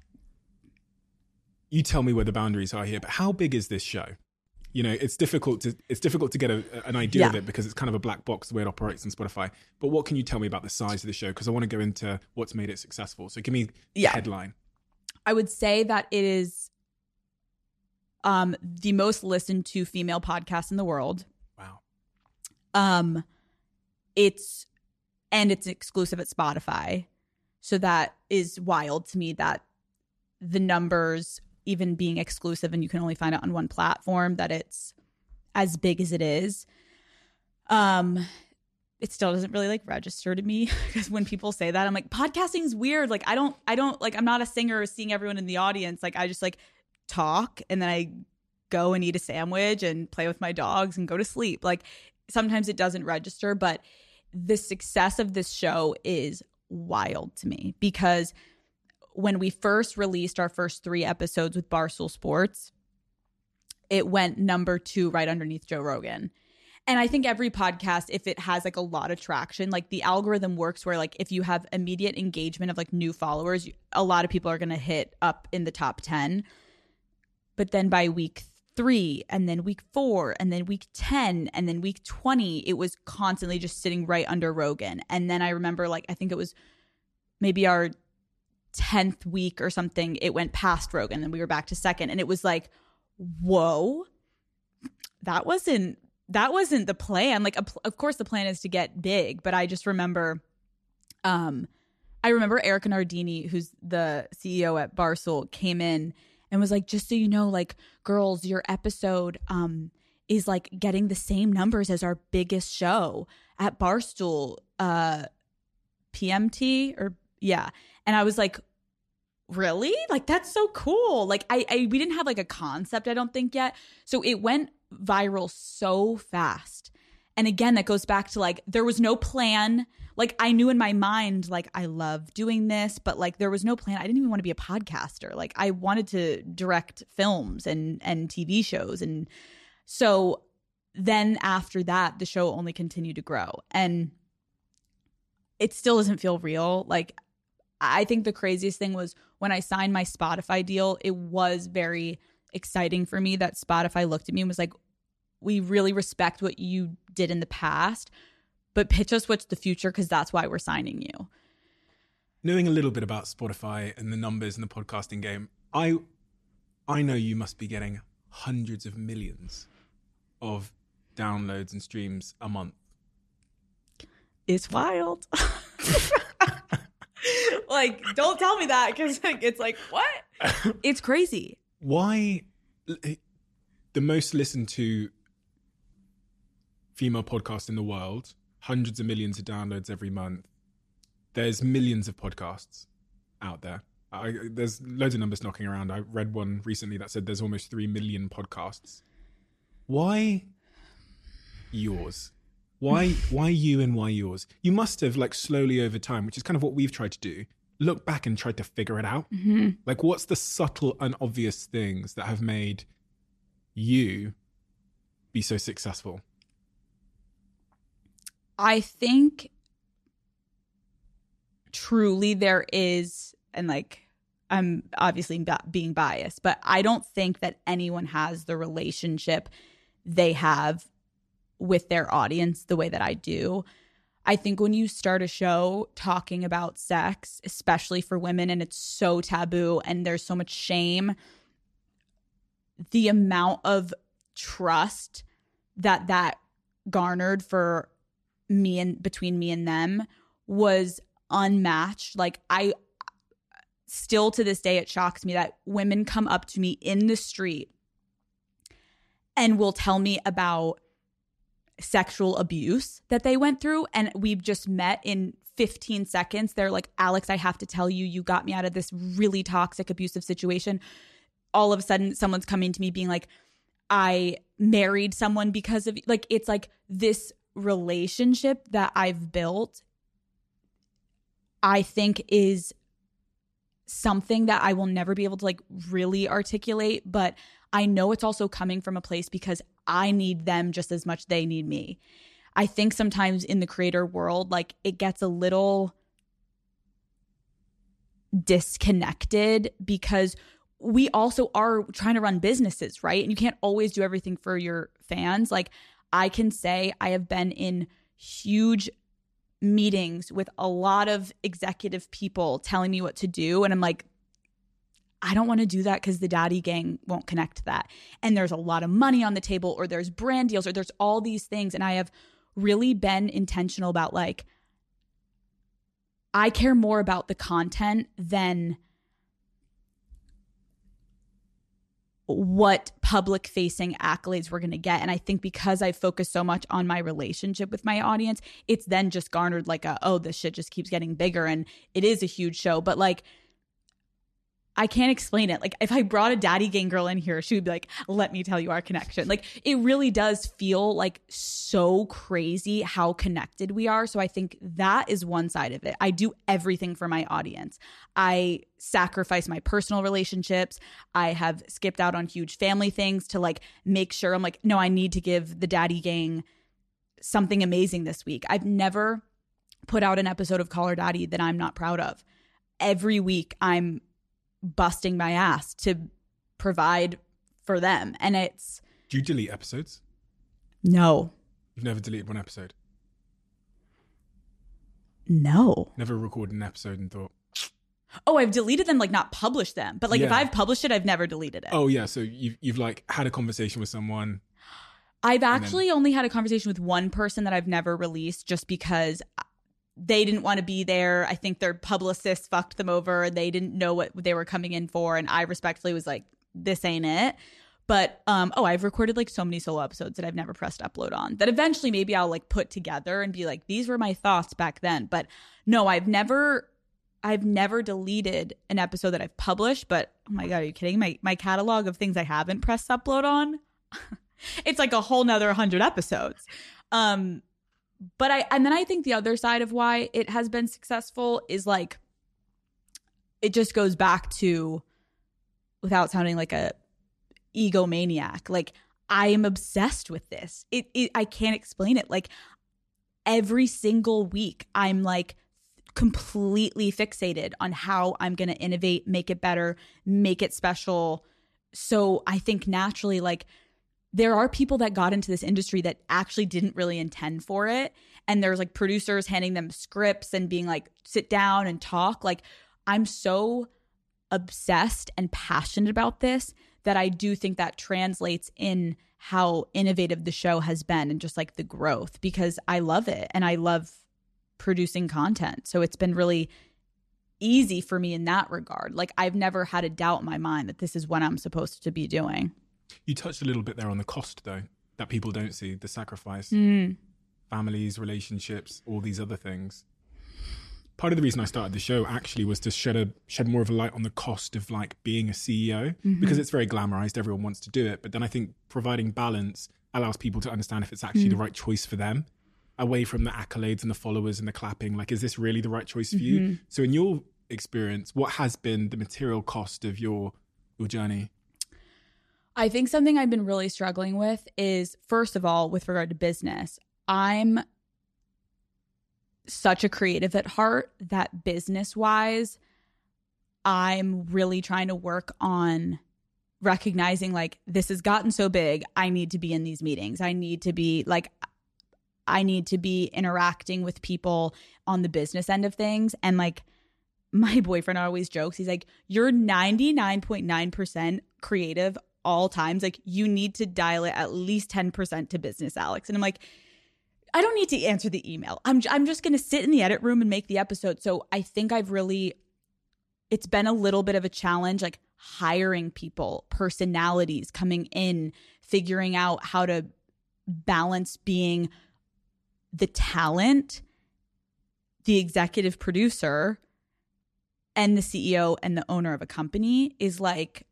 You tell me where the boundaries are here, but how big is this show? You know, it's difficult to get an idea of it, because it's kind of a black box the way it operates on Spotify. But what can you tell me about the size of the show? Because I want to go into what's made it successful. So give me the headline. I would say that it is the most listened to female podcast in the world. Wow. It's exclusive at Spotify. So that is wild to me, that the numbers even being exclusive and you can only find it on one platform, that it's as big as it is. It still doesn't really like register to me, because when people say that, I'm like, podcasting's weird. Like I don't like, I'm not a singer seeing everyone in the audience. Like I just like talk and then I go and eat a sandwich and play with my dogs and go to sleep. Like sometimes it doesn't register, but the success of this show is wild to me, because when we first released our first 3 episodes with Barstool Sports, it went number 2 right underneath Joe Rogan. And I think every podcast, if it has like a lot of traction, like the algorithm works where like if you have immediate engagement of like new followers, a lot of people are going to hit up in the top 10. But then by week 3 and then week 4 and then week 10 and then week 20, it was constantly just sitting right under Rogan. And then I remember like, I think it was maybe our 10th week or something, it went past Rogan and we were back to second. And it was like, whoa, that wasn't the plan. Like, of course the plan is to get big, but I just remember, Erica Nardini, who's the CEO at Barstool, came in and was like, just so you know, like, girls, your episode is like getting the same numbers as our biggest show at Barstool, PMT or yeah. And I was like, really? Like, that's so cool. Like we didn't have like a concept, I don't think yet. So it went viral so fast. And again, that goes back to like, there was no plan. Like I knew in my mind, like I love doing this, but like there was no plan. I didn't even want to be a podcaster. Like I wanted to direct films and TV shows. And so then after that, the show only continued to grow. And it still doesn't feel real. Like I think the craziest thing was when I signed my Spotify deal, it was very exciting for me that Spotify looked at me and was like, we really respect what you did in the past, but pitch us what's the future, because that's why we're signing you. Knowing a little bit about Spotify and the numbers in the podcasting game, I know you must be getting hundreds of millions of downloads and streams a month. It's wild. Like, don't tell me that, because like, it's like, what? It's crazy. Why the most listened to female podcast in the world, hundreds of millions of downloads every month. There's millions of podcasts out there. There's loads of numbers knocking around. I read one recently that said there's almost 3 million podcasts. Why yours? Why you and why yours? You must have, like, slowly over time, which is kind of what we've tried to do, look back and tried to figure it out. Mm-hmm. Like, what's the subtle and obvious things that have made you be so successful? I think truly there is, and like, I'm obviously being biased, but I don't think that anyone has the relationship they have with their audience the way that I do. I think when you start a show talking about sex, especially for women, and it's so taboo and there's so much shame, the amount of trust that garnered for me and between me and them was unmatched. Like, I still to this day, it shocks me that women come up to me in the street and will tell me about sexual abuse that they went through, and we've just met in 15 seconds. They're like, Alex, I have to tell you, you got me out of this really toxic, abusive situation. All of a sudden, someone's coming to me being like, I married someone because of, like, it's like this relationship that I've built, I think is something that I will never be able to like really articulate, but I know it's also coming from a place because I need them just as much they need me. I think sometimes in the creator world, like, it gets a little disconnected because we also are trying to run businesses, right? And you can't always do everything for your fans. Like, I can say I have been in huge meetings with a lot of executive people telling me what to do. And I'm like, I don't want to do that because the daddy gang won't connect to that. And there's a lot of money on the table, or there's brand deals, or there's all these things. And I have really been intentional about, like, I care more about the content than what public facing accolades we're going to get. And I think because I focus so much on my relationship with my audience, it's then just garnered like this shit just keeps getting bigger. And it is a huge show, but like, I can't explain it. Like if I brought a Daddy Gang girl in here, she would be like, let me tell you our connection. Like it really does feel like so crazy how connected we are. So I think that is one side of it. I do everything for my audience. I sacrifice my personal relationships. I have skipped out on huge family things to like make sure I'm like, no, I need to give the Daddy Gang something amazing this week. I've never put out an episode of Call Her Daddy that I'm not proud of. Every week I'm busting my ass to provide for them. And it's... Do you delete episodes? No. You've never deleted one episode? No. Never recorded an episode and thought... Oh, I've deleted them, like not published them. But like if I've published it, I've never deleted it. Oh yeah, so you've like had a conversation with someone. I've actually only had a conversation with one person that I've never released just because... they didn't want to be there. I think their publicist fucked them over. They didn't know what they were coming in for. And I respectfully was like, this ain't it. But, I've recorded like so many solo episodes that I've never pressed upload on that eventually maybe I'll like put together and be like, these were my thoughts back then. But no, I've never deleted an episode that I've published. But oh my God, are you kidding? My catalog of things I haven't pressed upload on, it's like a whole nother 100 episodes. But I think the other side of why it has been successful is like, it just goes back to, without sounding like a egomaniac, like I am obsessed with this. I can't explain it. Like every single week I'm like completely fixated on how I'm going to innovate, make it better, make it special. So I think naturally, like, there are people that got into this industry that actually didn't really intend for it. And there's like producers handing them scripts and being like, sit down and talk. Like I'm so obsessed and passionate about this that I do think that translates in how innovative the show has been and just like the growth, because I love it and I love producing content. So it's been really easy for me in that regard. Like I've never had a doubt in my mind that this is what I'm supposed to be doing. You touched a little bit there on the cost, though, that people don't see, the sacrifice, families, relationships, all these other things. Part of the reason I started the show actually was to shed more of a light on the cost of like being a CEO, because it's very glamorized. Everyone wants to do it. But then I think providing balance allows people to understand if it's actually the right choice for them, away from the accolades and the followers and the clapping. Like, is this really the right choice for you? So in your experience, what has been the material cost of your journey? I think something I've been really struggling with is, first of all, with regard to business, I'm such a creative at heart that business-wise, I'm really trying to work on recognizing like, this has gotten so big, I need to be in these meetings. I need to be interacting with people on the business end of things. And like, my boyfriend always jokes, he's like, you're 99.9% creative all times. Like you need to dial it at least 10% to business, Alex. And I'm like, I don't need to answer the email. I'm just going to sit in the edit room and make the episode. So I think it's been a little bit of a challenge, like hiring people, personalities coming in, figuring out how to balance being the talent, the executive producer, and the CEO and the owner of a company is like,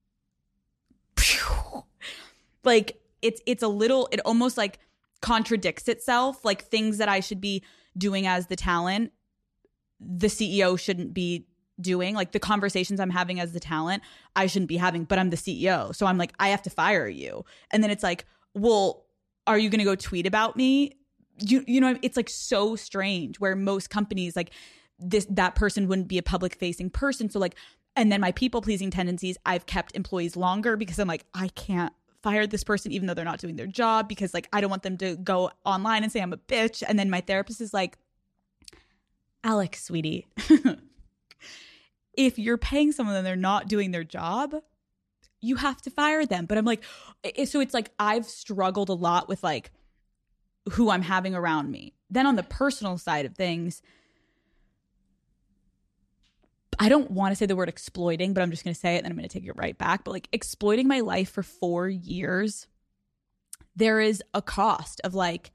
like it's a little, it almost like contradicts itself. Like things that I should be doing as the talent, the CEO shouldn't be doing. Like the conversations I'm having as the talent, I shouldn't be having, but I'm the CEO. So I'm like, I have to fire you. And then it's like, well, are you going to go tweet about me? You know, it's like so strange where most companies like that person wouldn't be a public facing person. So like, and then my people pleasing tendencies, I've kept employees longer because I'm like, I can't fire this person even though they're not doing their job, because like I don't want them to go online and say I'm a bitch. And then my therapist is like, Alex, sweetie, if you're paying someone and they're not doing their job, you have to fire them. But I'm like, so it's like I've struggled a lot with like who I'm having around me. Then on the personal side of things, I don't want to say the word exploiting, but I'm just going to say it and then I'm going to take it right back. But like exploiting my life for 4 years, there is a cost of like,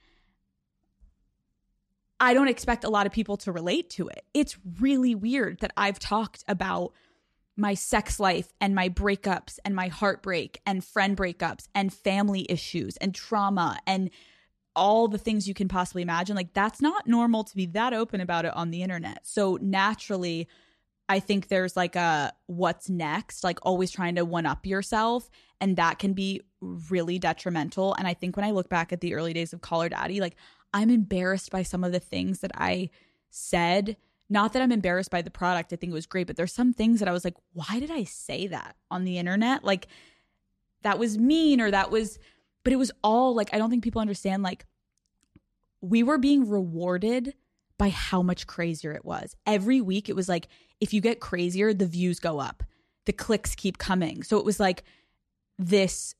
I don't expect a lot of people to relate to it. It's really weird that I've talked about my sex life and my breakups and my heartbreak and friend breakups and family issues and trauma and all the things you can possibly imagine. Like that's not normal to be that open about it on the internet. So naturally, I think there's like a what's next, like always trying to one up yourself. And that can be really detrimental. And I think when I look back at the early days of Call Her Daddy, like I'm embarrassed by some of the things that I said. Not that I'm embarrassed by the product. I think it was great, but there's some things that I was like, why did I say that on the internet? Like that was mean or that was, but it was all like, I don't think people understand, like we were being rewarded by how much crazier it was. Every week it was like, if you get crazier, the views go up, the clicks keep coming. So it was like this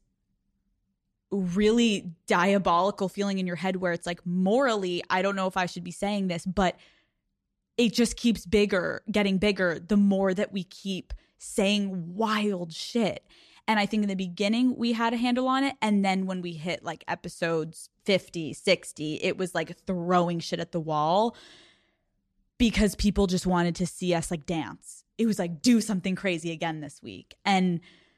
really diabolical feeling in your head where it's like, morally, I don't know if I should be saying this, but it just keeps getting bigger the more that we keep saying wild shit. And I think in the beginning we had a handle on it. And then when we hit like episodes 50, 60, it was like throwing shit at the wall because people just wanted to see us like dance. It was like, do something crazy again this week. And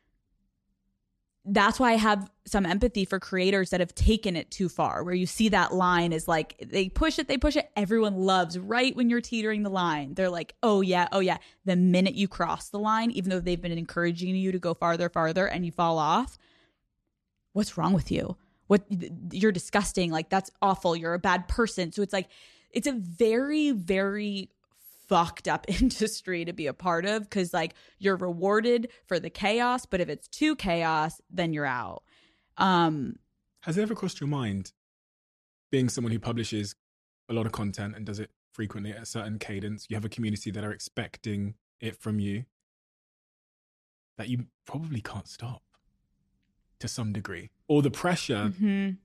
that's why I have some empathy for creators that have taken it too far, where you see that line is like, they push it. Everyone loves right when you're teetering the line. They're like, oh yeah. The minute you cross the line, even though they've been encouraging you to go farther, and you fall off, what's wrong with you? You're disgusting. Like that's awful. You're a bad person. So it's like, it's a very, very fucked up industry to be a part of because like you're rewarded for the chaos, but if it's too chaos, then you're out. Has it ever crossed your mind, being someone who publishes a lot of content and does it frequently at a certain cadence, you have a community that are expecting it from you, that you probably can't stop to some degree, or the pressure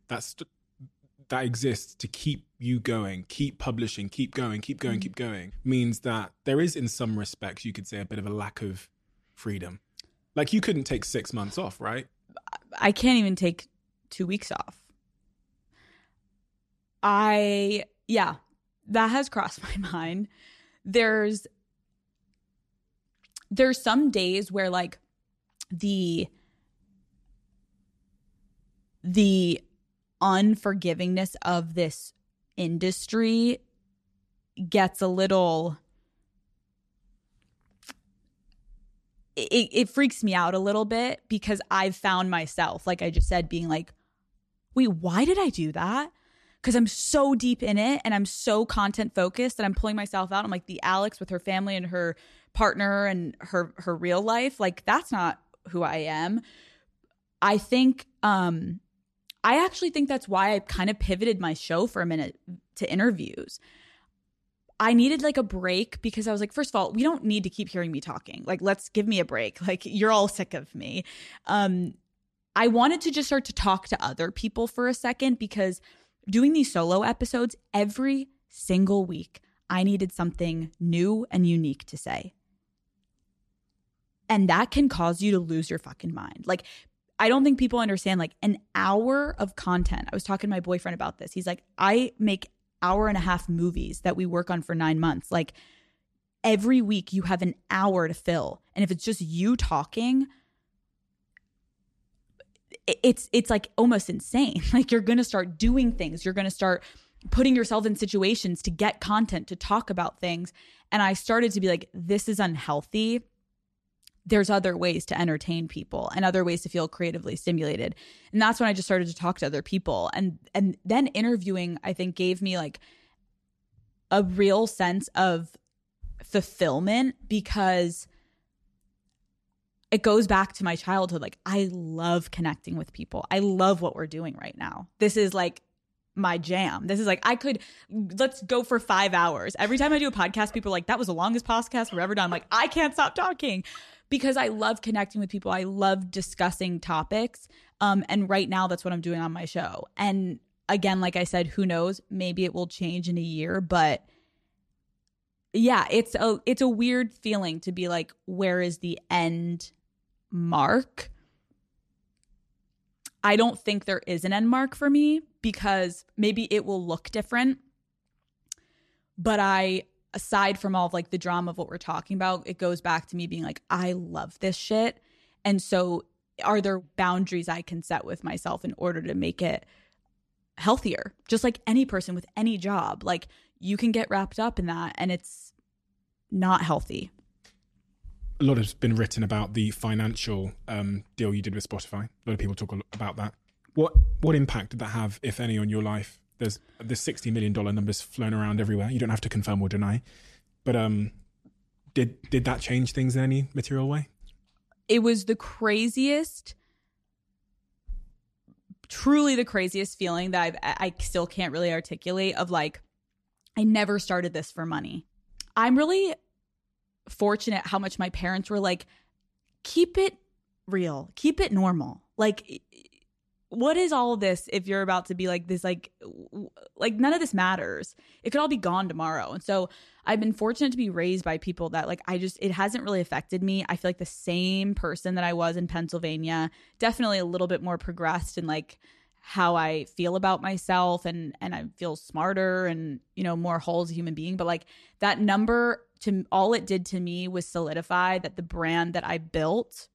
that exists to keep you going, keep publishing, keep going, means that there is, in some respects, you could say a bit of a lack of freedom. Like you couldn't take 6 months off, right? I can't even take 2 weeks off. That has crossed my mind. There's some days where like the unforgivingness of this industry gets a little, it freaks me out a little bit because I've found myself, like I just said, being like, wait, why did I do that? Because I'm so deep in it and I'm so content focused and I'm pulling myself out. I'm like the Alex with her family and her partner and her real life. Like that's not who I am. I think, I actually think that's why I kind of pivoted my show for a minute to interviews. I needed like a break because I was like, first of all, we don't need to keep hearing me talking. Like, let's give me a break. Like, you're all sick of me. I wanted to just start to talk to other people for a second because doing these solo episodes every single week, I needed something new and unique to say. And that can cause you to lose your fucking mind. Like, I don't think people understand like an hour of content. I was talking to my boyfriend about this. He's like, I make 1.5 hour movies that we work on for 9 months. Like every week you have an hour to fill. And if it's just you talking, it's like almost insane. Like you're going to start doing things. You're going to start putting yourself in situations to get content, to talk about things. And I started to be like, this is unhealthy. There's other ways to entertain people and other ways to feel creatively stimulated. And that's when I just started to talk to other people. And then interviewing, I think, gave me like a real sense of fulfillment because it goes back to my childhood. Like I love connecting with people. I love what we're doing right now. This is like my jam. This is like, let's go for 5 hours. Every time I do a podcast, people are like, that was the longest podcast we've ever done. I'm like, I can't stop talking. Because I love connecting with people. I love discussing topics. And right now, that's what I'm doing on my show. And again, like I said, who knows? Maybe it will change in a year. But yeah, it's a weird feeling to be like, where is the end mark? I don't think there is an end mark for me because maybe it will look different. But aside from all of like the drama of what we're talking about, it goes back to me being like, I love this shit. And so are there boundaries I can set with myself in order to make it healthier? Just like any person with any job, like you can get wrapped up in that and it's not healthy. A lot has been written about the financial deal you did with Spotify. A lot of people talk about that. What impact did that have, if any, on your life? There's this $60 million numbers flown around everywhere. You don't have to confirm or deny. But did that change things in any material way? It was the craziest, truly the craziest feeling that I still can't really articulate of like, I never started this for money. I'm really fortunate how much my parents were like, keep it real, keep it normal. Like, what is all of this if you're about to be like this, like none of this matters. It could all be gone tomorrow. And so I've been fortunate to be raised by people that like, it hasn't really affected me. I feel like the same person that I was in Pennsylvania, definitely a little bit more progressed in like how I feel about myself and I feel smarter and, you know, more whole as a human being. But like that number, all it did to me was solidify that the brand that I built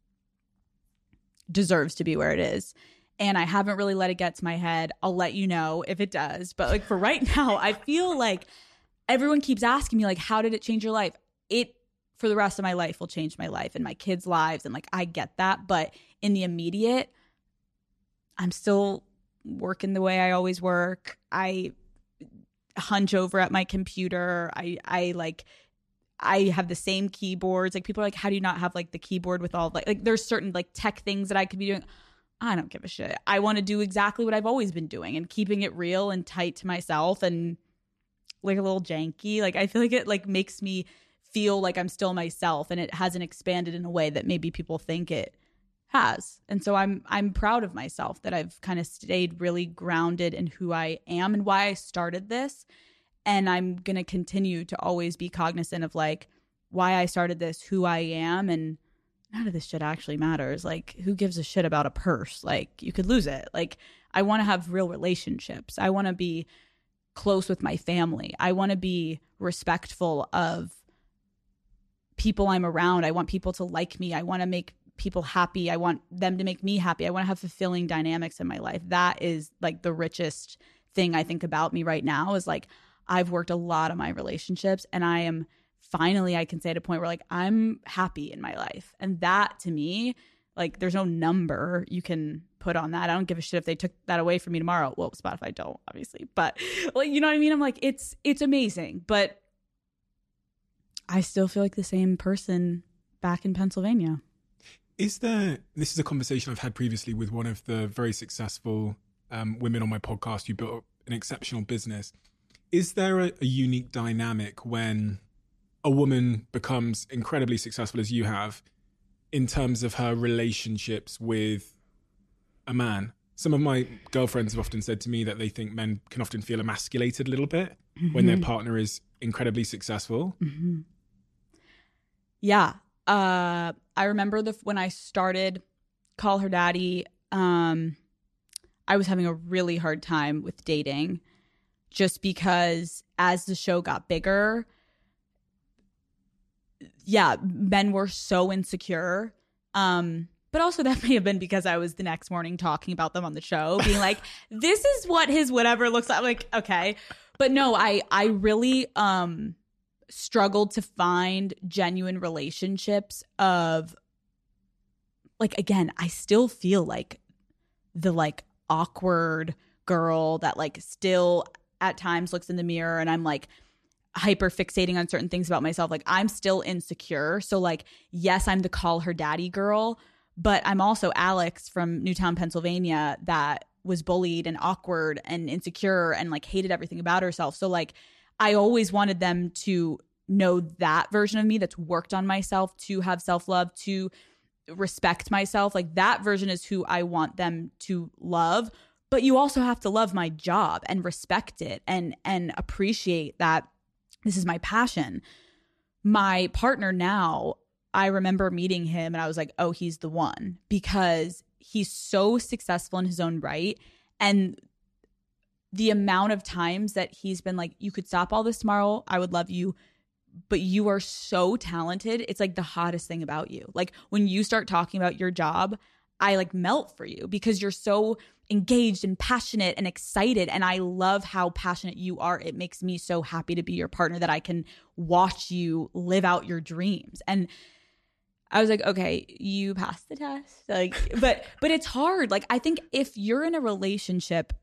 deserves to be where it is. And I haven't really let it get to my head. I'll let you know if it does. But like for right now, I feel like everyone keeps asking me like, how did it change your life? It, for the rest of my life, will change my life and my kids' lives. And like, I get that. But in the immediate, I'm still working the way I always work. I hunch over at my computer. I have the same keyboards. Like people are like, how do you not have like the keyboard with all like there's certain like tech things that I could be doing. I don't give a shit. I want to do exactly what I've always been doing and keeping it real and tight to myself and like a little janky. Like I feel like it like makes me feel like I'm still myself and it hasn't expanded in a way that maybe people think it has. And so I'm proud of myself that I've kind of stayed really grounded in who I am and why I started this. And I'm going to continue to always be cognizant of like why I started this, who I am, and none of this shit actually matters. Like, who gives a shit about a purse? Like, you could lose it. Like, I want to have real relationships. I want to be close with my family. I want to be respectful of people I'm around. I want people to like me. I want to make people happy. I want them to make me happy. I want to have fulfilling dynamics in my life. That is like the richest thing I think about me right now is like, I've worked a lot on my relationships and I am finally, I can say at a point where like I'm happy in my life. And that to me, like there's no number you can put on that. I don't give a shit if they took that away from me tomorrow. Well, Spotify don't, obviously. But like, you know what I mean? I'm like, it's amazing. But I still feel like the same person back in Pennsylvania. This is a conversation I've had previously with one of the very successful women on my podcast who built an exceptional business. Is there a unique dynamic when a woman becomes incredibly successful as you have in terms of her relationships with a man? Some of my girlfriends have often said to me that they think men can often feel emasculated a little bit when their partner is incredibly successful. Mm-hmm. Yeah. I remember when I started Call Her Daddy, I was having a really hard time with dating just because as the show got bigger, yeah, men were so insecure. But also that may have been because I was the next morning talking about them on the show, being like, this is what his whatever looks like. I'm like, okay. But no, I really struggled to find genuine relationships of like, again, I still feel like the like awkward girl that like still at times looks in the mirror and I'm like hyper fixating on certain things about myself. Like I'm still insecure. So like, yes, I'm the Call Her Daddy girl, but I'm also Alex from Newtown, Pennsylvania that was bullied and awkward and insecure and like hated everything about herself. So like, I always wanted them to know that version of me that's worked on myself, to have self-love, to respect myself. Like that version is who I want them to love. But you also have to love my job and respect it and appreciate that this is my passion. my partner now, I remember meeting him and I was like, oh, he's the one, because he's so successful in his own right. And the amount of times that he's been like, you could stop all this tomorrow, I would love you, but you are so talented. It's like the hottest thing about you. Like when you start talking about your job, I like melt for you because you're so engaged and passionate and excited. And I love how passionate you are. It makes me so happy to be your partner, that I can watch you live out your dreams. And I was like, okay, you passed the test. Like, but it's hard. Like, I think if you're in a relationship,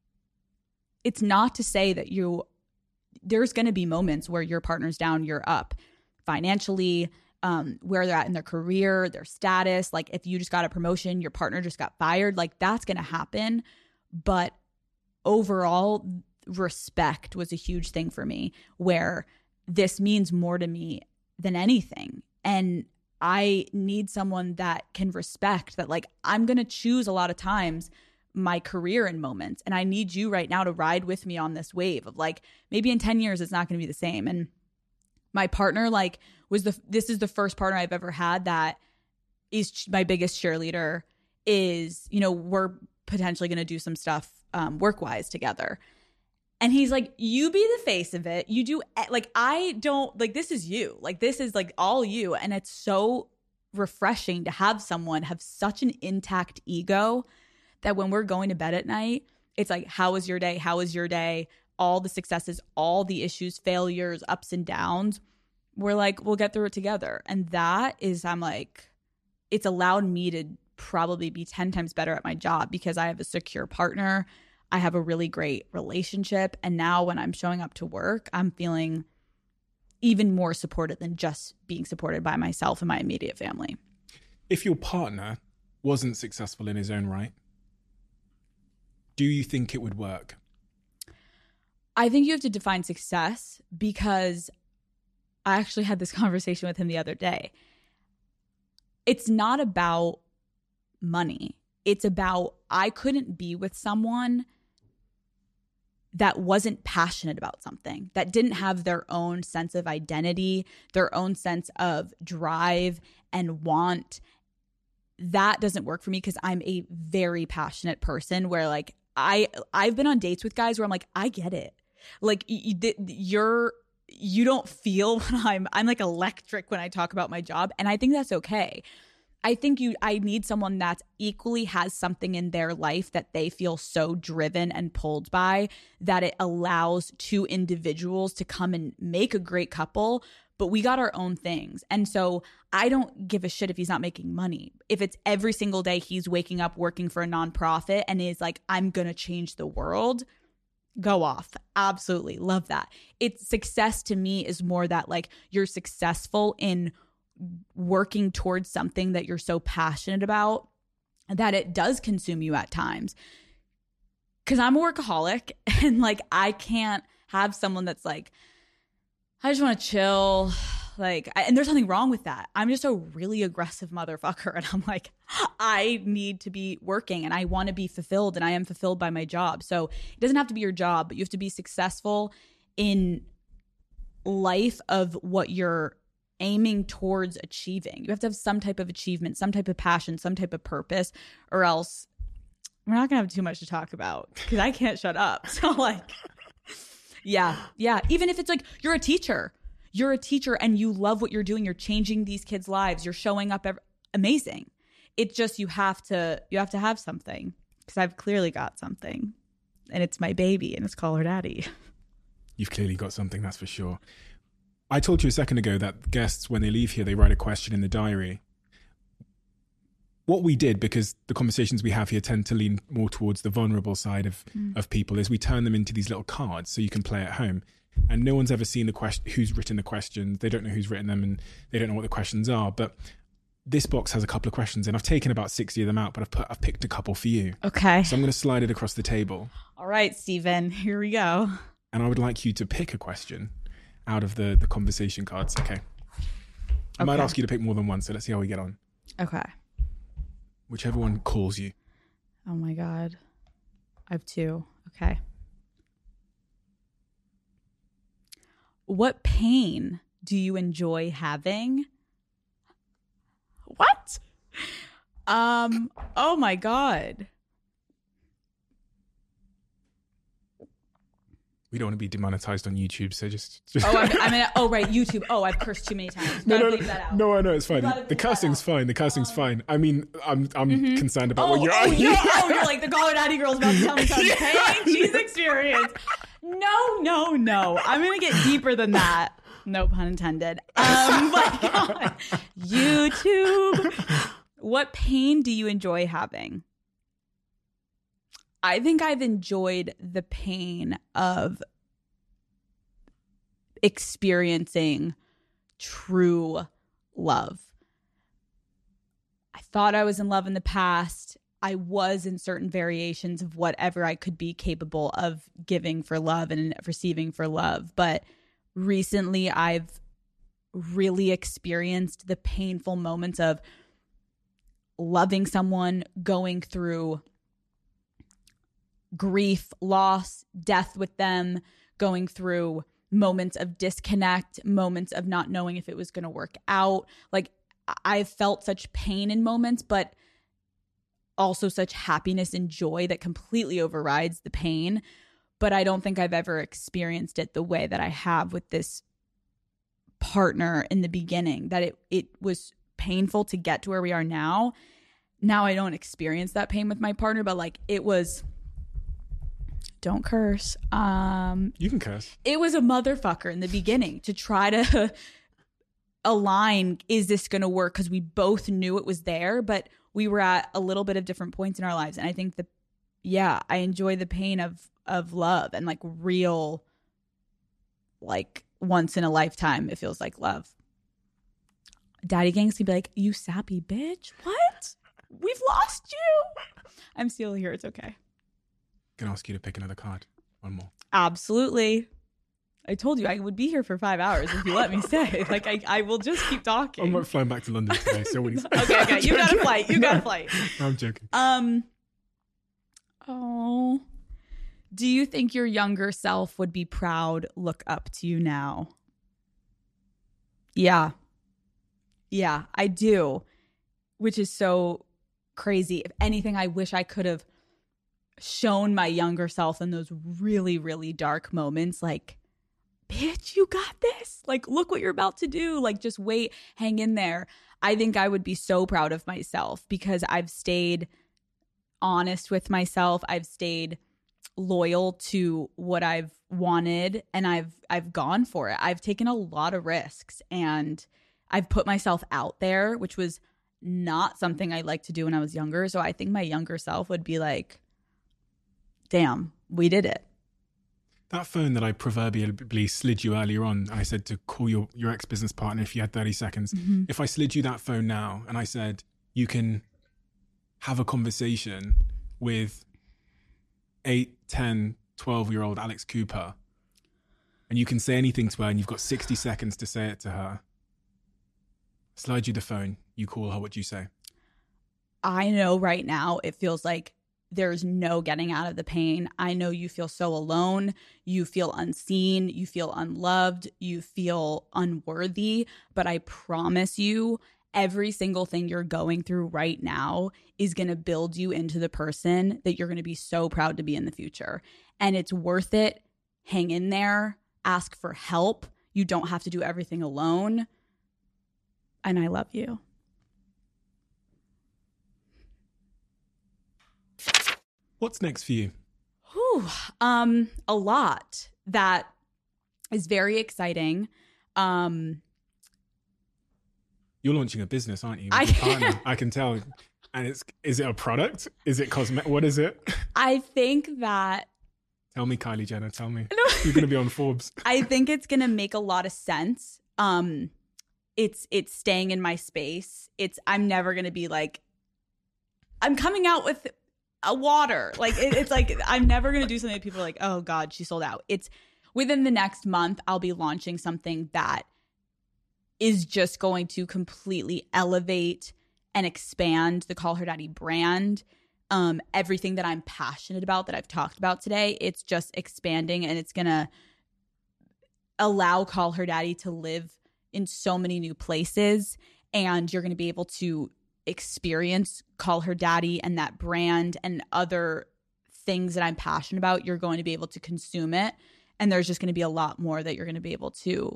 it's not to say that there's going to be moments where your partner's down, you're up financially, where they're at in their career, their status. Like if you just got a promotion, your partner just got fired, like that's going to happen. But overall, respect was a huge thing for me, where this means more to me than anything. And I need someone that can respect that. Like I'm going to choose a lot of times my career in moments. And I need you right now to ride with me on this wave of like, maybe in 10 years, it's not going to be the same. And my partner like this is the first partner I've ever had that is my biggest cheerleader. Is, you know, we're potentially going to do some stuff work-wise together. And he's like, you be the face of it. You do, like, I don't, like, this is you. Like, this is like all you. And it's so refreshing to have someone have such an intact ego that when we're going to bed at night, it's like, how was your day? How was your day? All the successes, all the issues, failures, ups and downs. We're like, we'll get through it together. And that is, I'm like, it's allowed me to probably be 10 times better at my job because I have a secure partner. I have a really great relationship. And now when I'm showing up to work, I'm feeling even more supported than just being supported by myself and my immediate family. If your partner wasn't successful in his own right, do you think it would work? I think you have to define success, because I actually had this conversation with him the other day. It's not about money. It's about, I couldn't be with someone that wasn't passionate about something, that didn't have their own sense of identity, their own sense of drive and want. That doesn't work for me because I'm a very passionate person where like I've been on dates with guys where I'm like, I get it. Like you don't feel when I'm like electric when I talk about my job. And I think that's okay. I think I need someone that equally has something in their life that they feel so driven and pulled by that it allows two individuals to come and make a great couple, but we got our own things. And so I don't give a shit if he's not making money. If it's every single day he's waking up working for a nonprofit and is like, I'm going to change the world, go off. Absolutely. Love that. It's success to me is more that like you're successful in working towards something that you're so passionate about that it does consume you at times. Because I'm a workaholic and like I can't have someone that's like, I just want to chill. Like, and there's nothing wrong with that. I'm just a really aggressive motherfucker. And I'm like, I need to be working and I want to be fulfilled, and I am fulfilled by my job. So it doesn't have to be your job, but you have to be successful in life of what you're aiming towards achieving. You have to have some type of achievement, some type of passion, some type of purpose, or else we're not going to have too much to talk about because I can't shut up. So like, yeah. Even if it's like you're a teacher and you love what you're doing, you're changing these kids' lives, you're showing up amazing. It's just you have to have something, because I've clearly got something, and it's my baby, and it's Call Her Daddy. You've clearly got something, that's for sure. I told you a second ago that guests, when they leave here, they write a question in the diary. What we did, because the conversations we have here tend to lean more towards the vulnerable side of people, is we turn them into these little cards so you can play at home. And no one's ever seen the question, who's written the questions. They don't know who's written them and they don't know what the questions are. But this box has a couple of questions and I've taken about 60 of them out, but I've picked a couple for you. Okay. So I'm going to slide it across the table. All right, Stephen, here we go. And I would like you to pick a question out of the conversation cards. Okay. I might ask you to pick more than one, so let's see how we get on. Okay. Whichever one calls you. Oh my God. I have two. Okay. What pain do you enjoy having? What? Oh my God. We don't want to be demonetized on YouTube, so just... Oh, right, YouTube. Oh, I've cursed too many times. No, leave that out. no, I know, it's fine. The cursing's fine. The cursing's fine. I mean, I'm concerned about what you're... You're like, the Caller Daddy girl's about to tell me something. Paying cheese experience. No. I'm going to get deeper than that. No pun intended. My God. YouTube. What pain do you enjoy having? I think I've enjoyed the pain of experiencing true love. I thought I was in love in the past. I was in certain variations of whatever I could be capable of giving for love and receiving for love. But recently, I've really experienced the painful moments of loving someone, going through grief, loss, death with them, going through moments of disconnect, moments of not knowing if it was going to work out. Like, I've felt such pain in moments, but also such happiness and joy that completely overrides the pain. But I don't think I've ever experienced it the way that I have with this partner in the beginning, that it was painful to get to where we are now. Now I don't experience that pain with my partner, but like it was... Don't curse. You can curse. It was a motherfucker in the beginning to try to align, is this going to work? Because we both knew it was there, but we were at a little bit of different points in our lives. And I think I enjoy the pain of love and like real, like once in a lifetime, it feels like love. Daddy Gang's gonna be like, you sappy bitch. What? We've lost you. I'm still here. It's okay. Can ask you to pick another card. One more. Absolutely. I told you I would be here for 5 hours if you let me stay. Like I will just keep talking. I'm not flying back to London today, so what Okay. You got a flight. I'm joking. Oh. Do you think your younger self would be proud, look up to you now? Yeah, I do. Which is so crazy. If anything, I wish I could have shown my younger self in those really, really dark moments, like, bitch, you got this. Like, look what you're about to do. Like, just wait, hang in there. I think I would be so proud of myself because I've stayed honest with myself. I've stayed loyal to what I've wanted, and I've gone for it. I've taken a lot of risks, and I've put myself out there, which was not something I liked to do when I was younger. So I think my younger self would be like, damn, we did it. That phone that I proverbially slid you earlier on, I said to call your ex-business partner if you had 30 seconds. Mm-hmm. If I slid you that phone now and I said, you can have a conversation with 8, 10, 12-year-old Alex Cooper, and you can say anything to her and you've got 60 seconds to say it to her. Slide you the phone, you call her, what do you say? I know right now it feels like there's no getting out of the pain. I know you feel so alone. You feel unseen. You feel unloved. You feel unworthy. But I promise you, every single thing you're going through right now is going to build you into the person that you're going to be so proud to be in the future. And it's worth it. Hang in there. Ask for help. You don't have to do everything alone. And I love you. What's next for you? A lot that is very exciting. You're launching a business, aren't you? With your partner, I can tell. And is it a product? Is it cosmetic? What is it? I think that... Tell me, Kylie Jenner, tell me. You're going to be on Forbes. I think it's going to make a lot of sense. It's staying in my space. I'm never going to be like, I'm coming out with a water. Like it's like, I'm never going to do something that people are like, oh God, she sold out. It's within the next month, I'll be launching something that is just going to completely elevate and expand the Call Her Daddy brand. Everything that I'm passionate about that I've talked about today, it's just expanding, and it's going to allow Call Her Daddy to live in so many new places, and you're going to be able to experience Call Her Daddy and that brand and other things that I'm passionate about. You're going to be able to consume it, and there's just going to be a lot more that you're going to be able to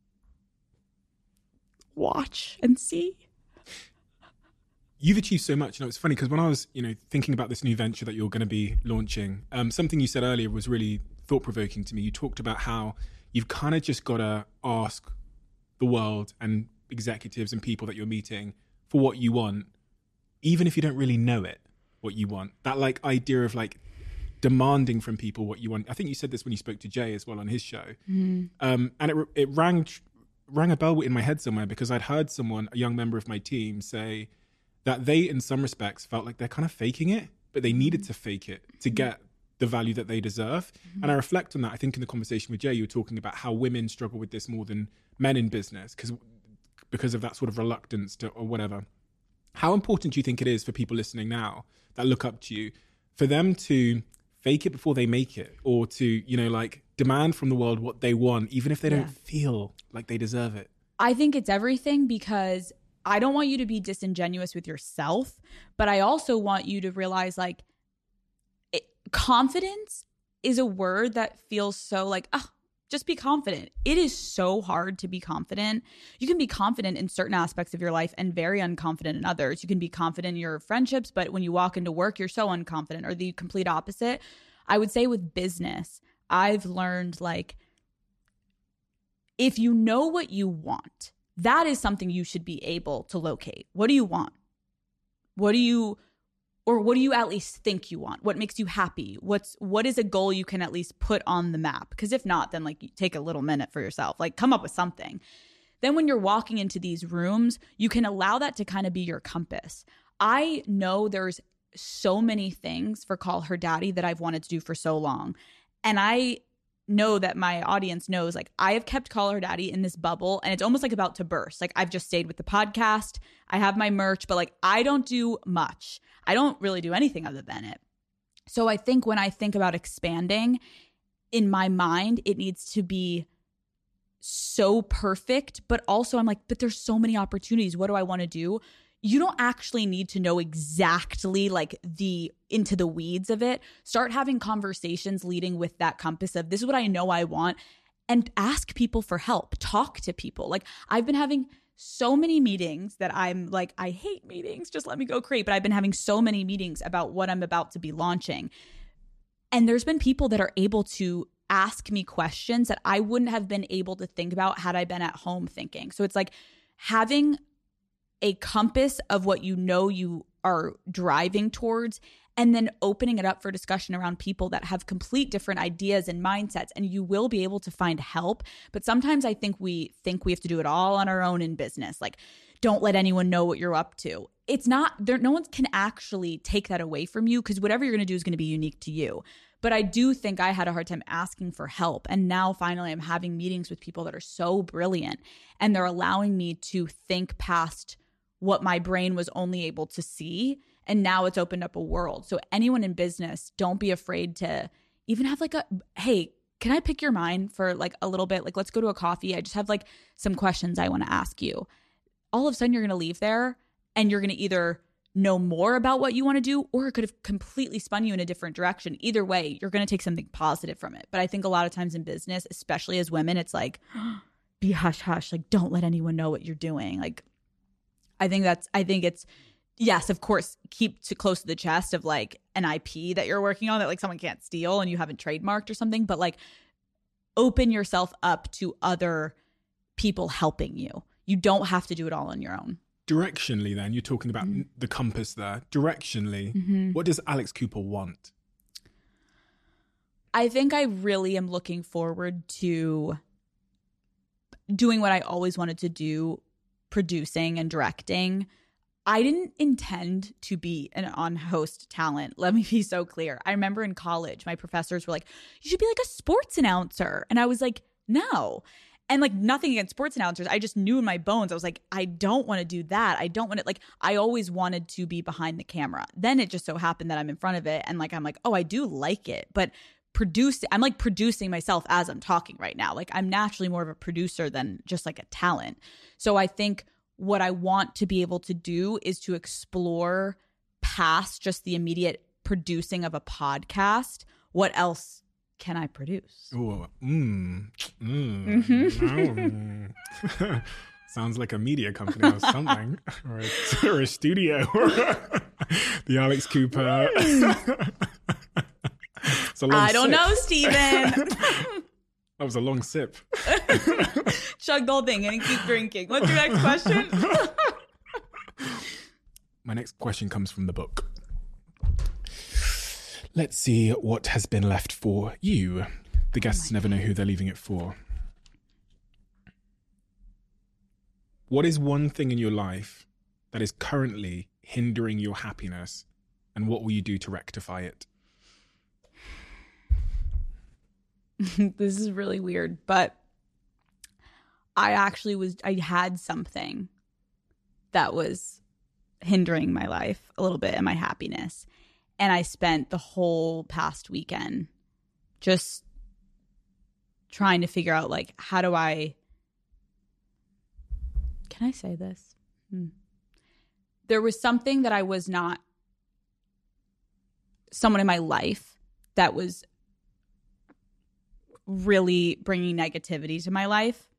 watch and see. You've achieved so much. It's funny because when I was, thinking about this new venture that you're going to be launching, something you said earlier was really thought-provoking to me. You talked about how you've kind of just got to ask the world and executives and people that you're meeting for what you want, even if you don't really know it, what you want. That like idea of like demanding from people what you want. I think you said this when you spoke to Jay as well on his show. And it rang a bell in my head somewhere because I'd heard someone, a young member of my team, say that they, in some respects, felt like they're kind of faking it, but they needed to fake it to get the value that they deserve. And I reflect on that. I think in the conversation with Jay, you were talking about how women struggle with this more than men in business because of that sort of reluctance to, or whatever. How important do you think it is for people listening now that look up to you, for them to fake it before they make it, or to, like demand from the world what they want, even if they don't feel like they deserve it? I think it's everything, because I don't want you to be disingenuous with yourself, but I also want you to realize like confidence is a word that feels so like, just be confident. It is so hard to be confident. You can be confident in certain aspects of your life and very unconfident in others. You can be confident in your friendships, but when you walk into work, you're so unconfident, or the complete opposite. I would say with business, I've learned like, if you know what you want, that is something you should be able to locate. What do you want? What do you at least think you want? What makes you happy? What is a goal you can at least put on the map? Because if not, then like you take a little minute for yourself, like come up with something. Then when you're walking into these rooms, you can allow that to kind of be your compass. I know there's so many things for Call Her Daddy that I've wanted to do for so long. And I know that my audience knows, like, I have kept Call Her Daddy in this bubble, and it's almost like about to burst. Like, I've just stayed with the podcast. I have my merch, but like I don't do much. I don't really do anything other than it. So I think when I think about expanding, in my mind, it needs to be so perfect, but also I'm like, but there's so many opportunities. What do I want to do? You don't actually need to know exactly like into the weeds of it. Start having conversations leading with that compass of, this is what I know I want, and ask people for help. Talk to people. Like, I've been having so many meetings that I'm like, I hate meetings, just let me go create. But I've been having so many meetings about what I'm about to be launching. And there's been people that are able to ask me questions that I wouldn't have been able to think about had I been at home thinking. So it's like having a compass of what you know you are driving towards, and then opening it up for discussion around people that have complete different ideas and mindsets, and you will be able to find help. But sometimes I think we have to do it all on our own in business. Like, don't let anyone know what you're up to. It's not there. No one can actually take that away from you, because whatever you're going to do is going to be unique to you. But I do think I had a hard time asking for help. And now finally I'm having meetings with people that are so brilliant, and they're allowing me to think past what my brain was only able to see. And now it's opened up a world. So anyone in business, don't be afraid to even have like hey, can I pick your mind for like a little bit? Like, let's go to a coffee. I just have like some questions I want to ask you. All of a sudden you're going to leave there and you're going to either know more about what you want to do, or it could have completely spun you in a different direction. Either way, you're going to take something positive from it. But I think a lot of times in business, especially as women, it's like, be hush hush. Like, don't let anyone know what you're doing. Like, I think it's, yes, of course, keep close to the chest of like an IP that you're working on that like someone can't steal and you haven't trademarked or something, but like open yourself up to other people helping you. You don't have to do it all on your own. Directionally, then, you're talking about the compass there. Directionally, what does Alex Cooper want? I think I really am looking forward to doing what I always wanted to do, producing and directing. I didn't intend to be an on-host talent. Let me be so clear. I remember in college, my professors were like, you should be like a sports announcer. And I was like, no. And like, nothing against sports announcers. I just knew in my bones, I was like, I don't want to do that. I don't want to, like, I always wanted to be behind the camera. Then it just so happened that I'm in front of it. And like, I'm like, oh, I do like it. But producing myself as I'm talking right now. Like I'm naturally more of a producer than just like a talent. So I think what I want to be able to do is to explore past just the immediate producing of a podcast. What else can I produce? Ooh, sounds like a media company or something, or a studio, the Alex Cooper. I don't know, Steven. That was a long sip. Chug the whole thing and keep drinking. What's your next question? My next question comes from the book. Let's see what has been left for you. The guests never know who they're leaving it for. What is one thing in your life that is currently hindering your happiness, and what will you do to rectify it? This is really weird, but I had something that was hindering my life a little bit and my happiness. And I spent the whole past weekend just trying to figure out, like, how do I, can I say this? There was something that I was not, someone in my life that was really bringing negativity to my life.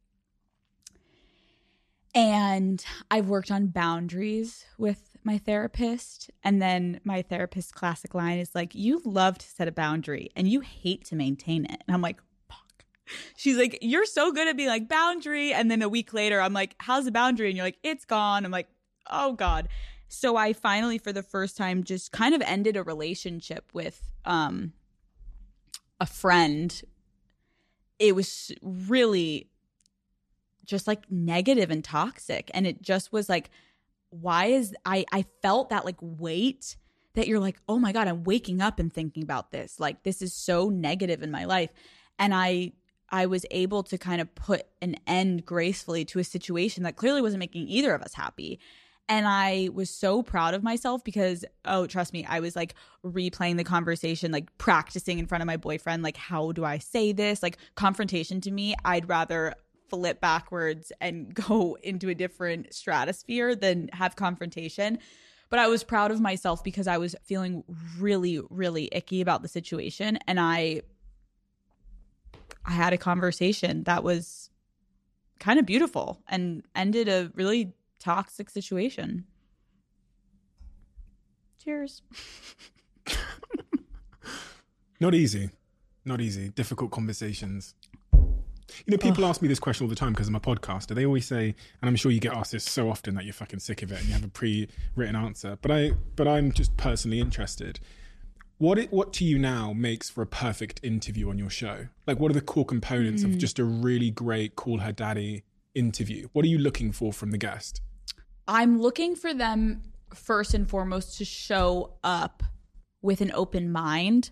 And I've worked on boundaries with my therapist. And then my therapist's classic line is like, you love to set a boundary and you hate to maintain it. And I'm like, fuck. She's like, you're so good at being like, boundary. And then a week later, I'm like, how's the boundary? And you're like, it's gone. I'm like, oh God. So I finally, for the first time, just kind of ended a relationship with a friend. It was really just like negative and toxic. And it just was like, why is I felt that like weight that you're like, oh my God, I'm waking up and thinking about this. Like, this is so negative in my life. And I was able to kind of put an end gracefully to a situation that clearly wasn't making either of us happy. And I was so proud of myself because, oh, trust me, I was like replaying the conversation, like practicing in front of my boyfriend, like, how do I say this? Like, confrontation to me, I'd rather flip backwards and go into a different stratosphere than have confrontation. But I was proud of myself because I was feeling really, really icky about the situation. And I had a conversation that was kind of beautiful and ended a really toxic situation. Cheers. Not easy. Difficult conversations. You know, people ask me this question all the time because I'm a podcaster. They always say, and I'm sure you get asked this so often that you're fucking sick of it and you have a pre-written answer. But I'm just personally interested. What to you now makes for a perfect interview on your show? Like, what are the core components of just a really great Call Her Daddy interview? What are you looking for from the guest? I'm looking for them first and foremost to show up with an open mind.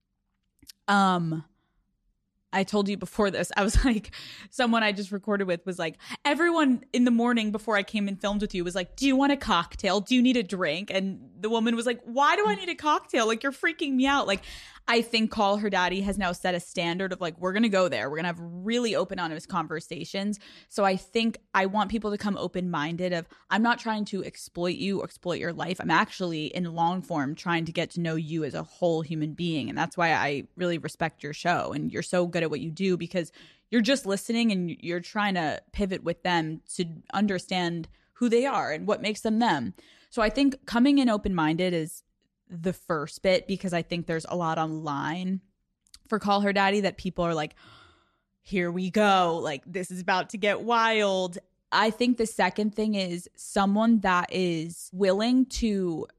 I told you before this, I was like, someone I just recorded with was like, everyone in the morning before I came and filmed with you was like, do you want a cocktail? Do you need a drink? And the woman was like, why do I need a cocktail? Like, you're freaking me out. Like, I think Call Her Daddy has now set a standard of like, we're going to go there. We're going to have really open, honest conversations. So I think I want people to come open-minded of, I'm not trying to exploit you or exploit your life. I'm actually in long form trying to get to know you as a whole human being. And that's why I really respect your show. And you're so good at what you do because you're just listening and you're trying to pivot with them to understand who they are and what makes them them. So I think coming in open-minded is the first bit because I think there's a lot online for Call Her Daddy that people are like, here we go, like this is about to get wild. I think the second thing is someone that is willing to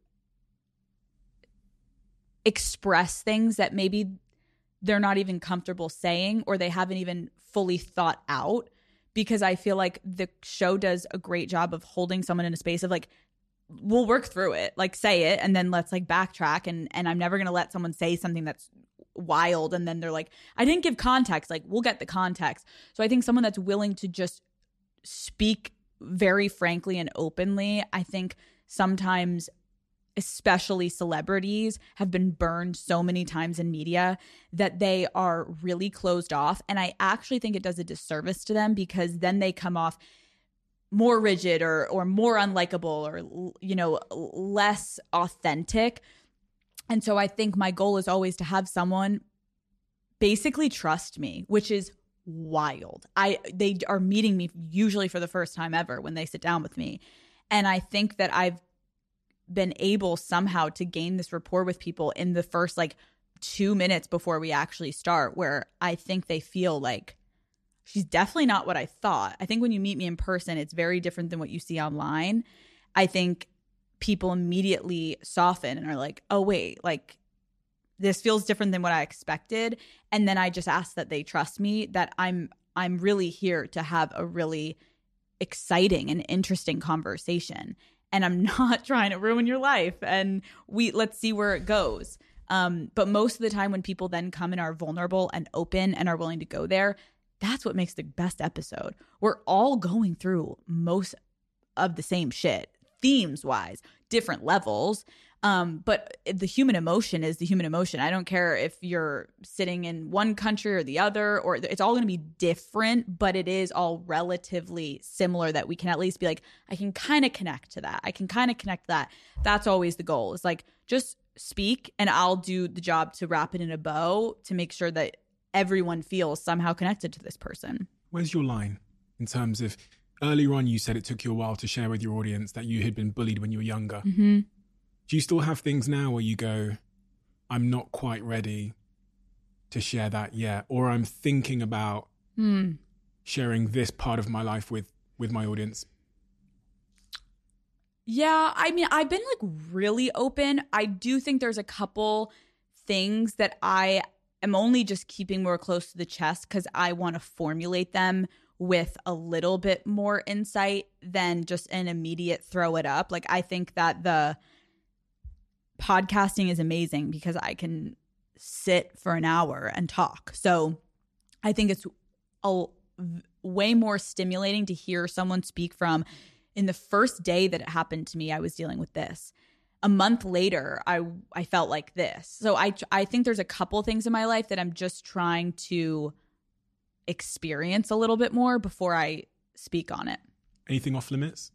express things that maybe they're not even comfortable saying or they haven't even fully thought out, because I feel like the show does a great job of holding someone in a space of like, we'll work through it, like say it and then let's like backtrack, and I'm never going to let someone say something that's wild and then they're like, I didn't give context. Like, we'll get the context. So I think someone that's willing to just speak very frankly and openly. I think sometimes especially celebrities, have been burned so many times in media that they are really closed off. And I actually think it does a disservice to them, because then they come off more rigid or more unlikable, or, you know, less authentic. And so I think my goal is always to have someone basically trust me, which is wild. They are meeting me usually for the first time ever when they sit down with me. And I think that I've been able somehow to gain this rapport with people in the first like 2 minutes before we actually start, where I think they feel like, she's definitely not what I thought. I think when you meet me in person, it's very different than what you see online. I think people immediately soften and are like, oh wait, like this feels different than what I expected. And then I just ask that they trust me, that I'm really here to have a really exciting and interesting conversation. And I'm not trying to ruin your life. And let's see where it goes. But most of the time when people then come and are vulnerable and open and are willing to go there, that's what makes the best episode. We're all going through most of the same shit, themes wise, different levels. But the human emotion is the human emotion. I don't care if you're sitting in one country or the other, or it's all going to be different, but it is all relatively similar, that we can at least be like, I can kind of connect to that. I can kind of connect to that. That's always the goal. It's like, just speak and I'll do the job to wrap it in a bow to make sure that everyone feels somehow connected to this person. Where's your line in terms of, earlier on you said it took you a while to share with your audience that you had been bullied when you were younger. Mm-hmm. Do you still have things now where you go, I'm not quite ready to share that yet, or I'm thinking about sharing this part of my life with my audience? Yeah, I mean, I've been like really open. I do think there's a couple things that I am only just keeping more close to the chest because I want to formulate them with a little bit more insight than just an immediate throw it up. Like, I think that the podcasting is amazing because I can sit for an hour and talk. So I think it's way more stimulating to hear someone speak from, in the first day that it happened to me, I was dealing with this. A month later, I felt like this. So I think there's a couple things in my life that I'm just trying to experience a little bit more before I speak on it. Anything off limits?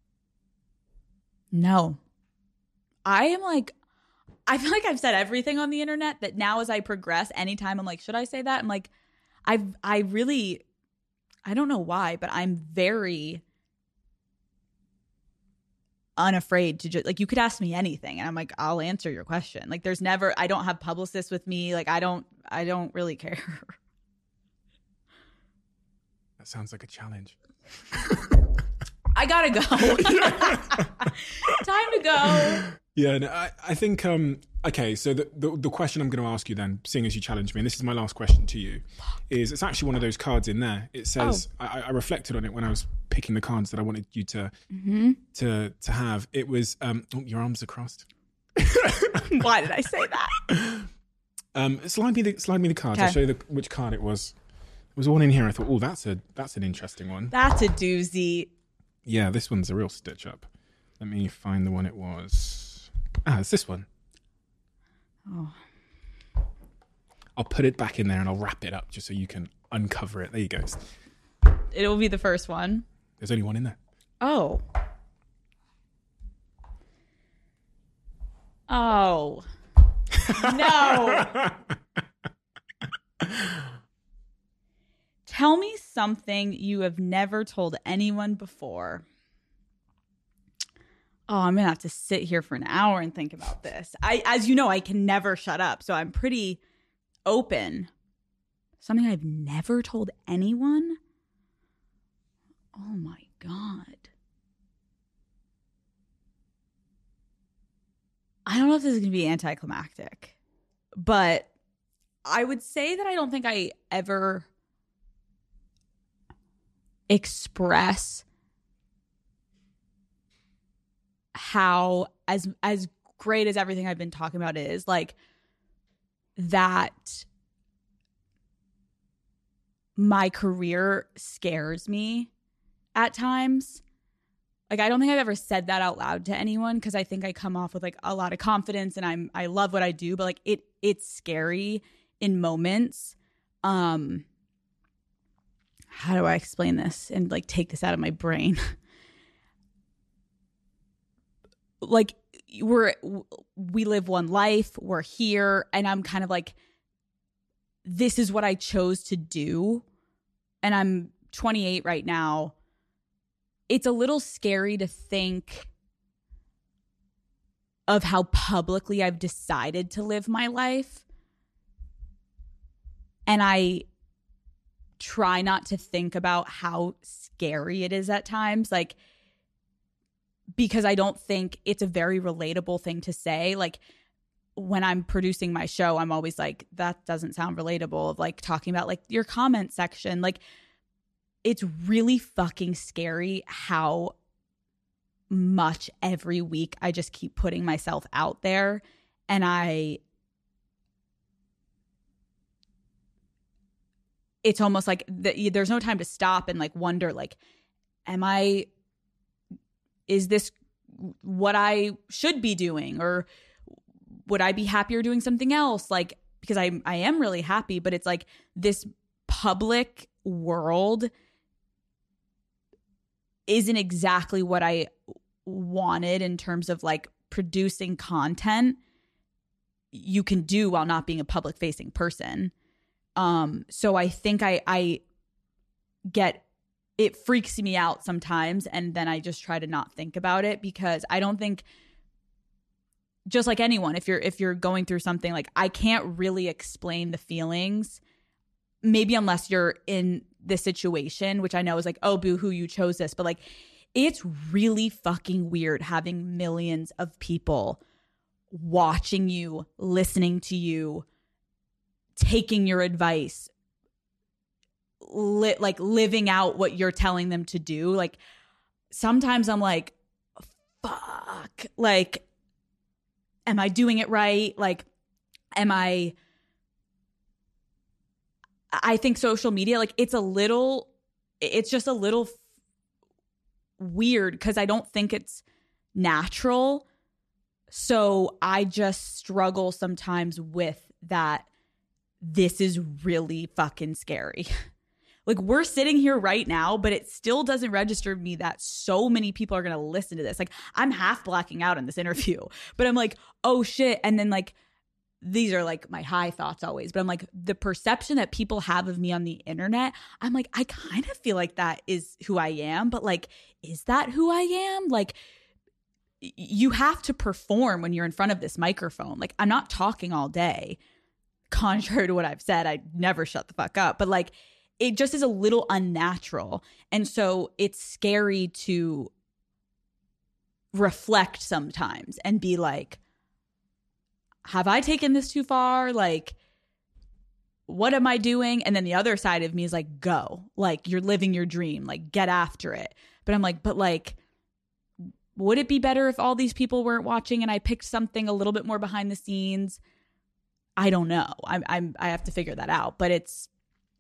No. I feel like I've said everything on the internet, that now as I progress, anytime I'm like, should I say that? I'm like, I don't know why, but I'm very unafraid to just, like, you could ask me anything and I'm like, I'll answer your question. Like, there's never, I don't have publicists with me. Like, I don't really care. That sounds like a challenge. I gotta go. Time to go. Yeah, no, I think, okay, so the question I'm going to ask you then, seeing as you challenged me, and this is my last question to you, is it's actually one of those cards in there. It says, I reflected on it when I was picking the cards that I wanted you to have. It was, your arms are crossed. Why did I say that? Slide me the cards. Okay. I'll show you which card it was. There was one in here. I thought, oh, that's an interesting one. That's a doozy. Yeah, this one's a real stitch up. Let me find the one it was. It's this one. Oh. I'll put it back in there and I'll wrap it up just so you can uncover it. There you go. It will be the first one. There's only one in there. Oh. Oh. No. Tell me something you have never told anyone before. Oh, I'm going to have to sit here for an hour and think about this. As you know, I can never shut up, so I'm pretty open. Something I've never told anyone? Oh my God. I don't know if this is going to be anticlimactic, but I would say that I don't think I ever express how, as great as everything I've been talking about is, like, that my career scares me at times. like, I don't think I've ever said that out loud to anyone because I think I come off with like a lot of confidence and I love what I do, but like it's scary in moments. How do I explain this and like take this out of my brain? Like we live one life, we're here, and I'm kind of like, this is what I chose to do. And I'm 28 right now. It's a little scary to think of how publicly I've decided to live my life. And I try not to think about how scary it is at times. Like, because I don't think it's a very relatable thing to say. Like, when I'm producing my show, I'm always like, that doesn't sound relatable, of like talking about like your comment section. Like, it's really fucking scary how much every week I just keep putting myself out there. And it's almost like there's no time to stop and like wonder, like, is this what I should be doing? Or would I be happier doing something else? Like, because I am really happy, but it's like this public world isn't exactly what I wanted in terms of like producing content you can do while not being a public facing person. So I think I get, it freaks me out sometimes, and then I just try to not think about it, because I don't think, just like anyone, if you're going through something, like, I can't really explain the feelings, maybe unless you're in this situation, which I know is like, oh, boo-hoo, you chose this. But like, it's really fucking weird having millions of people watching you, listening to you, taking your advice, like living out what you're telling them to do. Like, sometimes I'm like, fuck, like, am I doing it right? Like, I think social media, like, it's just a little weird because I don't think it's natural. So I just struggle sometimes with that. This is really fucking scary. Like, we're sitting here right now, but it still doesn't register to me that so many people are going to listen to this. Like, I'm half blacking out in this interview, but I'm like, oh shit. And then like, these are like my high thoughts always, but I'm like, the perception that people have of me on the internet, I'm like, I kind of feel like that is who I am, but like, is that who I am? Like, you have to perform when you're in front of this microphone. Like, I'm not talking all day. Contrary to what I've said, I never shut the fuck up, but like, it just is a little unnatural. And so it's scary to reflect sometimes and be like, have I taken this too far? Like, what am I doing? And then the other side of me is like, go, like, you're living your dream, like, get after it. But I'm like, but like, would it be better if all these people weren't watching and I picked something a little bit more behind the scenes? I don't know. I have to figure that out, but it's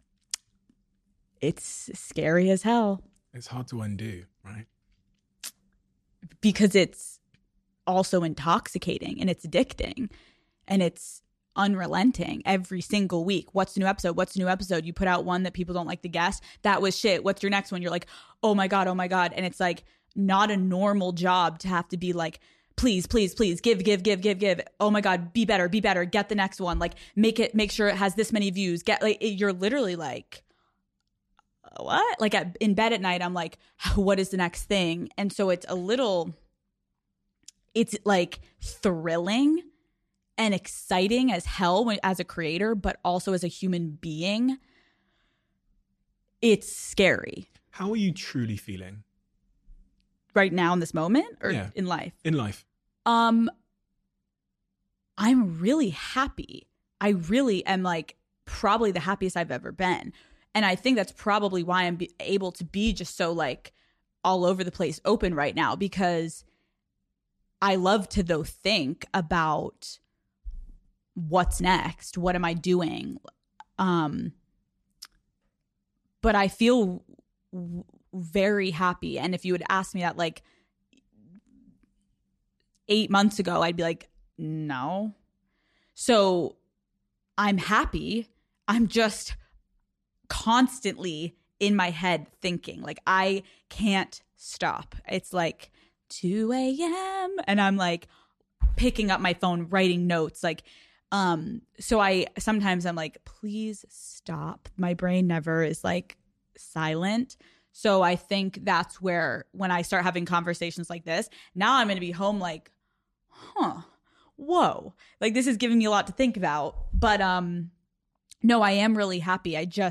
scary as hell. It's hard to undo, right? Because it's also intoxicating and it's addicting and it's unrelenting every single week. What's the new episode? What's the new episode? You put out one that people don't like the guest. That was shit. What's your next one? You're like, oh my God, oh my God. And it's like not a normal job to have to be like, please, please, please, give. Oh my God, be better. Get the next one. Like, make sure it has this many views. You're literally like, what? Like, in bed at night, I'm like, what is the next thing? And so it's like thrilling and exciting as hell as a creator, but also as a human being, it's scary. How are you truly feeling? Right now in this moment, or Yeah. in life? In life. I'm really happy. I really am, like, probably the happiest I've ever been. And I think that's probably why I'm able to be just so like all over the place open right now, because I love to though think about what's next. What am I doing? But I feel very happy. And if you would ask me that like 8 months ago, I'd be like, no. So I'm happy. I'm just constantly in my head thinking, like, I can't stop. It's like 2 a.m. and I'm like picking up my phone, writing notes. Like, so sometimes I'm like, please stop. My brain never is like silent. So I think that's where, when I start having conversations like this, now I'm going to be home like, whoa, like this is giving me a lot to think about. But no, I am really happy.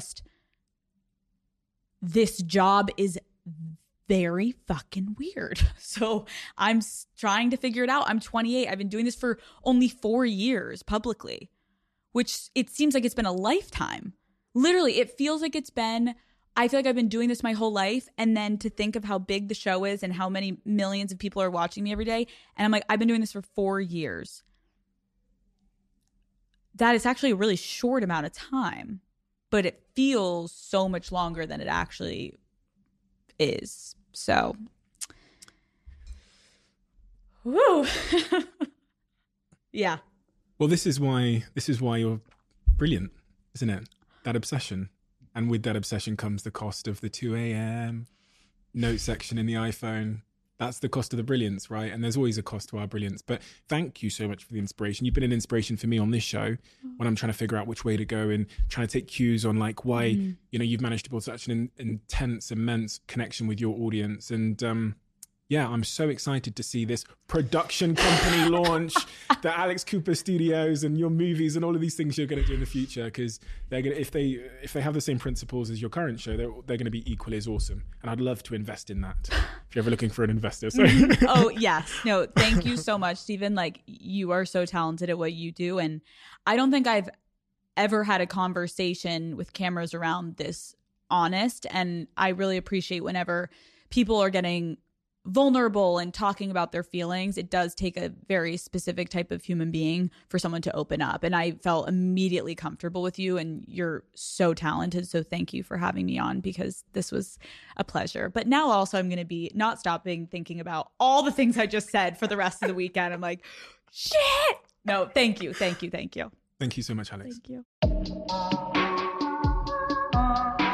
This job is very fucking weird. So I'm trying to figure it out. I'm 28. I've been doing this for only 4 years publicly, which it seems like it's been a lifetime. Literally, it feels like I feel like I've been doing this my whole life. And then to think of how big the show is and how many millions of people are watching me every day. And I'm like, I've been doing this for 4 years. That is actually a really short amount of time, but it feels so much longer than it actually is. So, woo. Yeah. Well, this is why you're brilliant, isn't it? That obsession. And with that obsession comes the cost of the 2 a.m. note section in the iPhone. That's the cost of the brilliance, right? And there's always a cost to our brilliance. But thank you so much for the inspiration. You've been an inspiration for me on this show when I'm trying to figure out which way to go and trying to take cues on like why, you've managed to build such an intense, immense connection with your audience. And yeah, I'm so excited to see this production company launch, the Alex Cooper Studios and your movies and all of these things you're going to do in the future, because they're going to, if they have the same principles as your current show, they're going to be equally as awesome. And I'd love to invest in that if you're ever looking for an investor. So. Oh, yes. No, thank you so much, Stephen. Like, you are so talented at what you do. And I don't think I've ever had a conversation with cameras around this honest. And I really appreciate whenever people are getting vulnerable and talking about their feelings. It does take a very specific type of human being for someone to open up. And I felt immediately comfortable with you, and you're so talented. So thank you for having me on, because this was a pleasure. But now also I'm going to be not stopping thinking about all the things I just said for the rest of the weekend. I'm like, shit. No, thank you. Thank you. Thank you. Thank you so much, Alex. Thank you.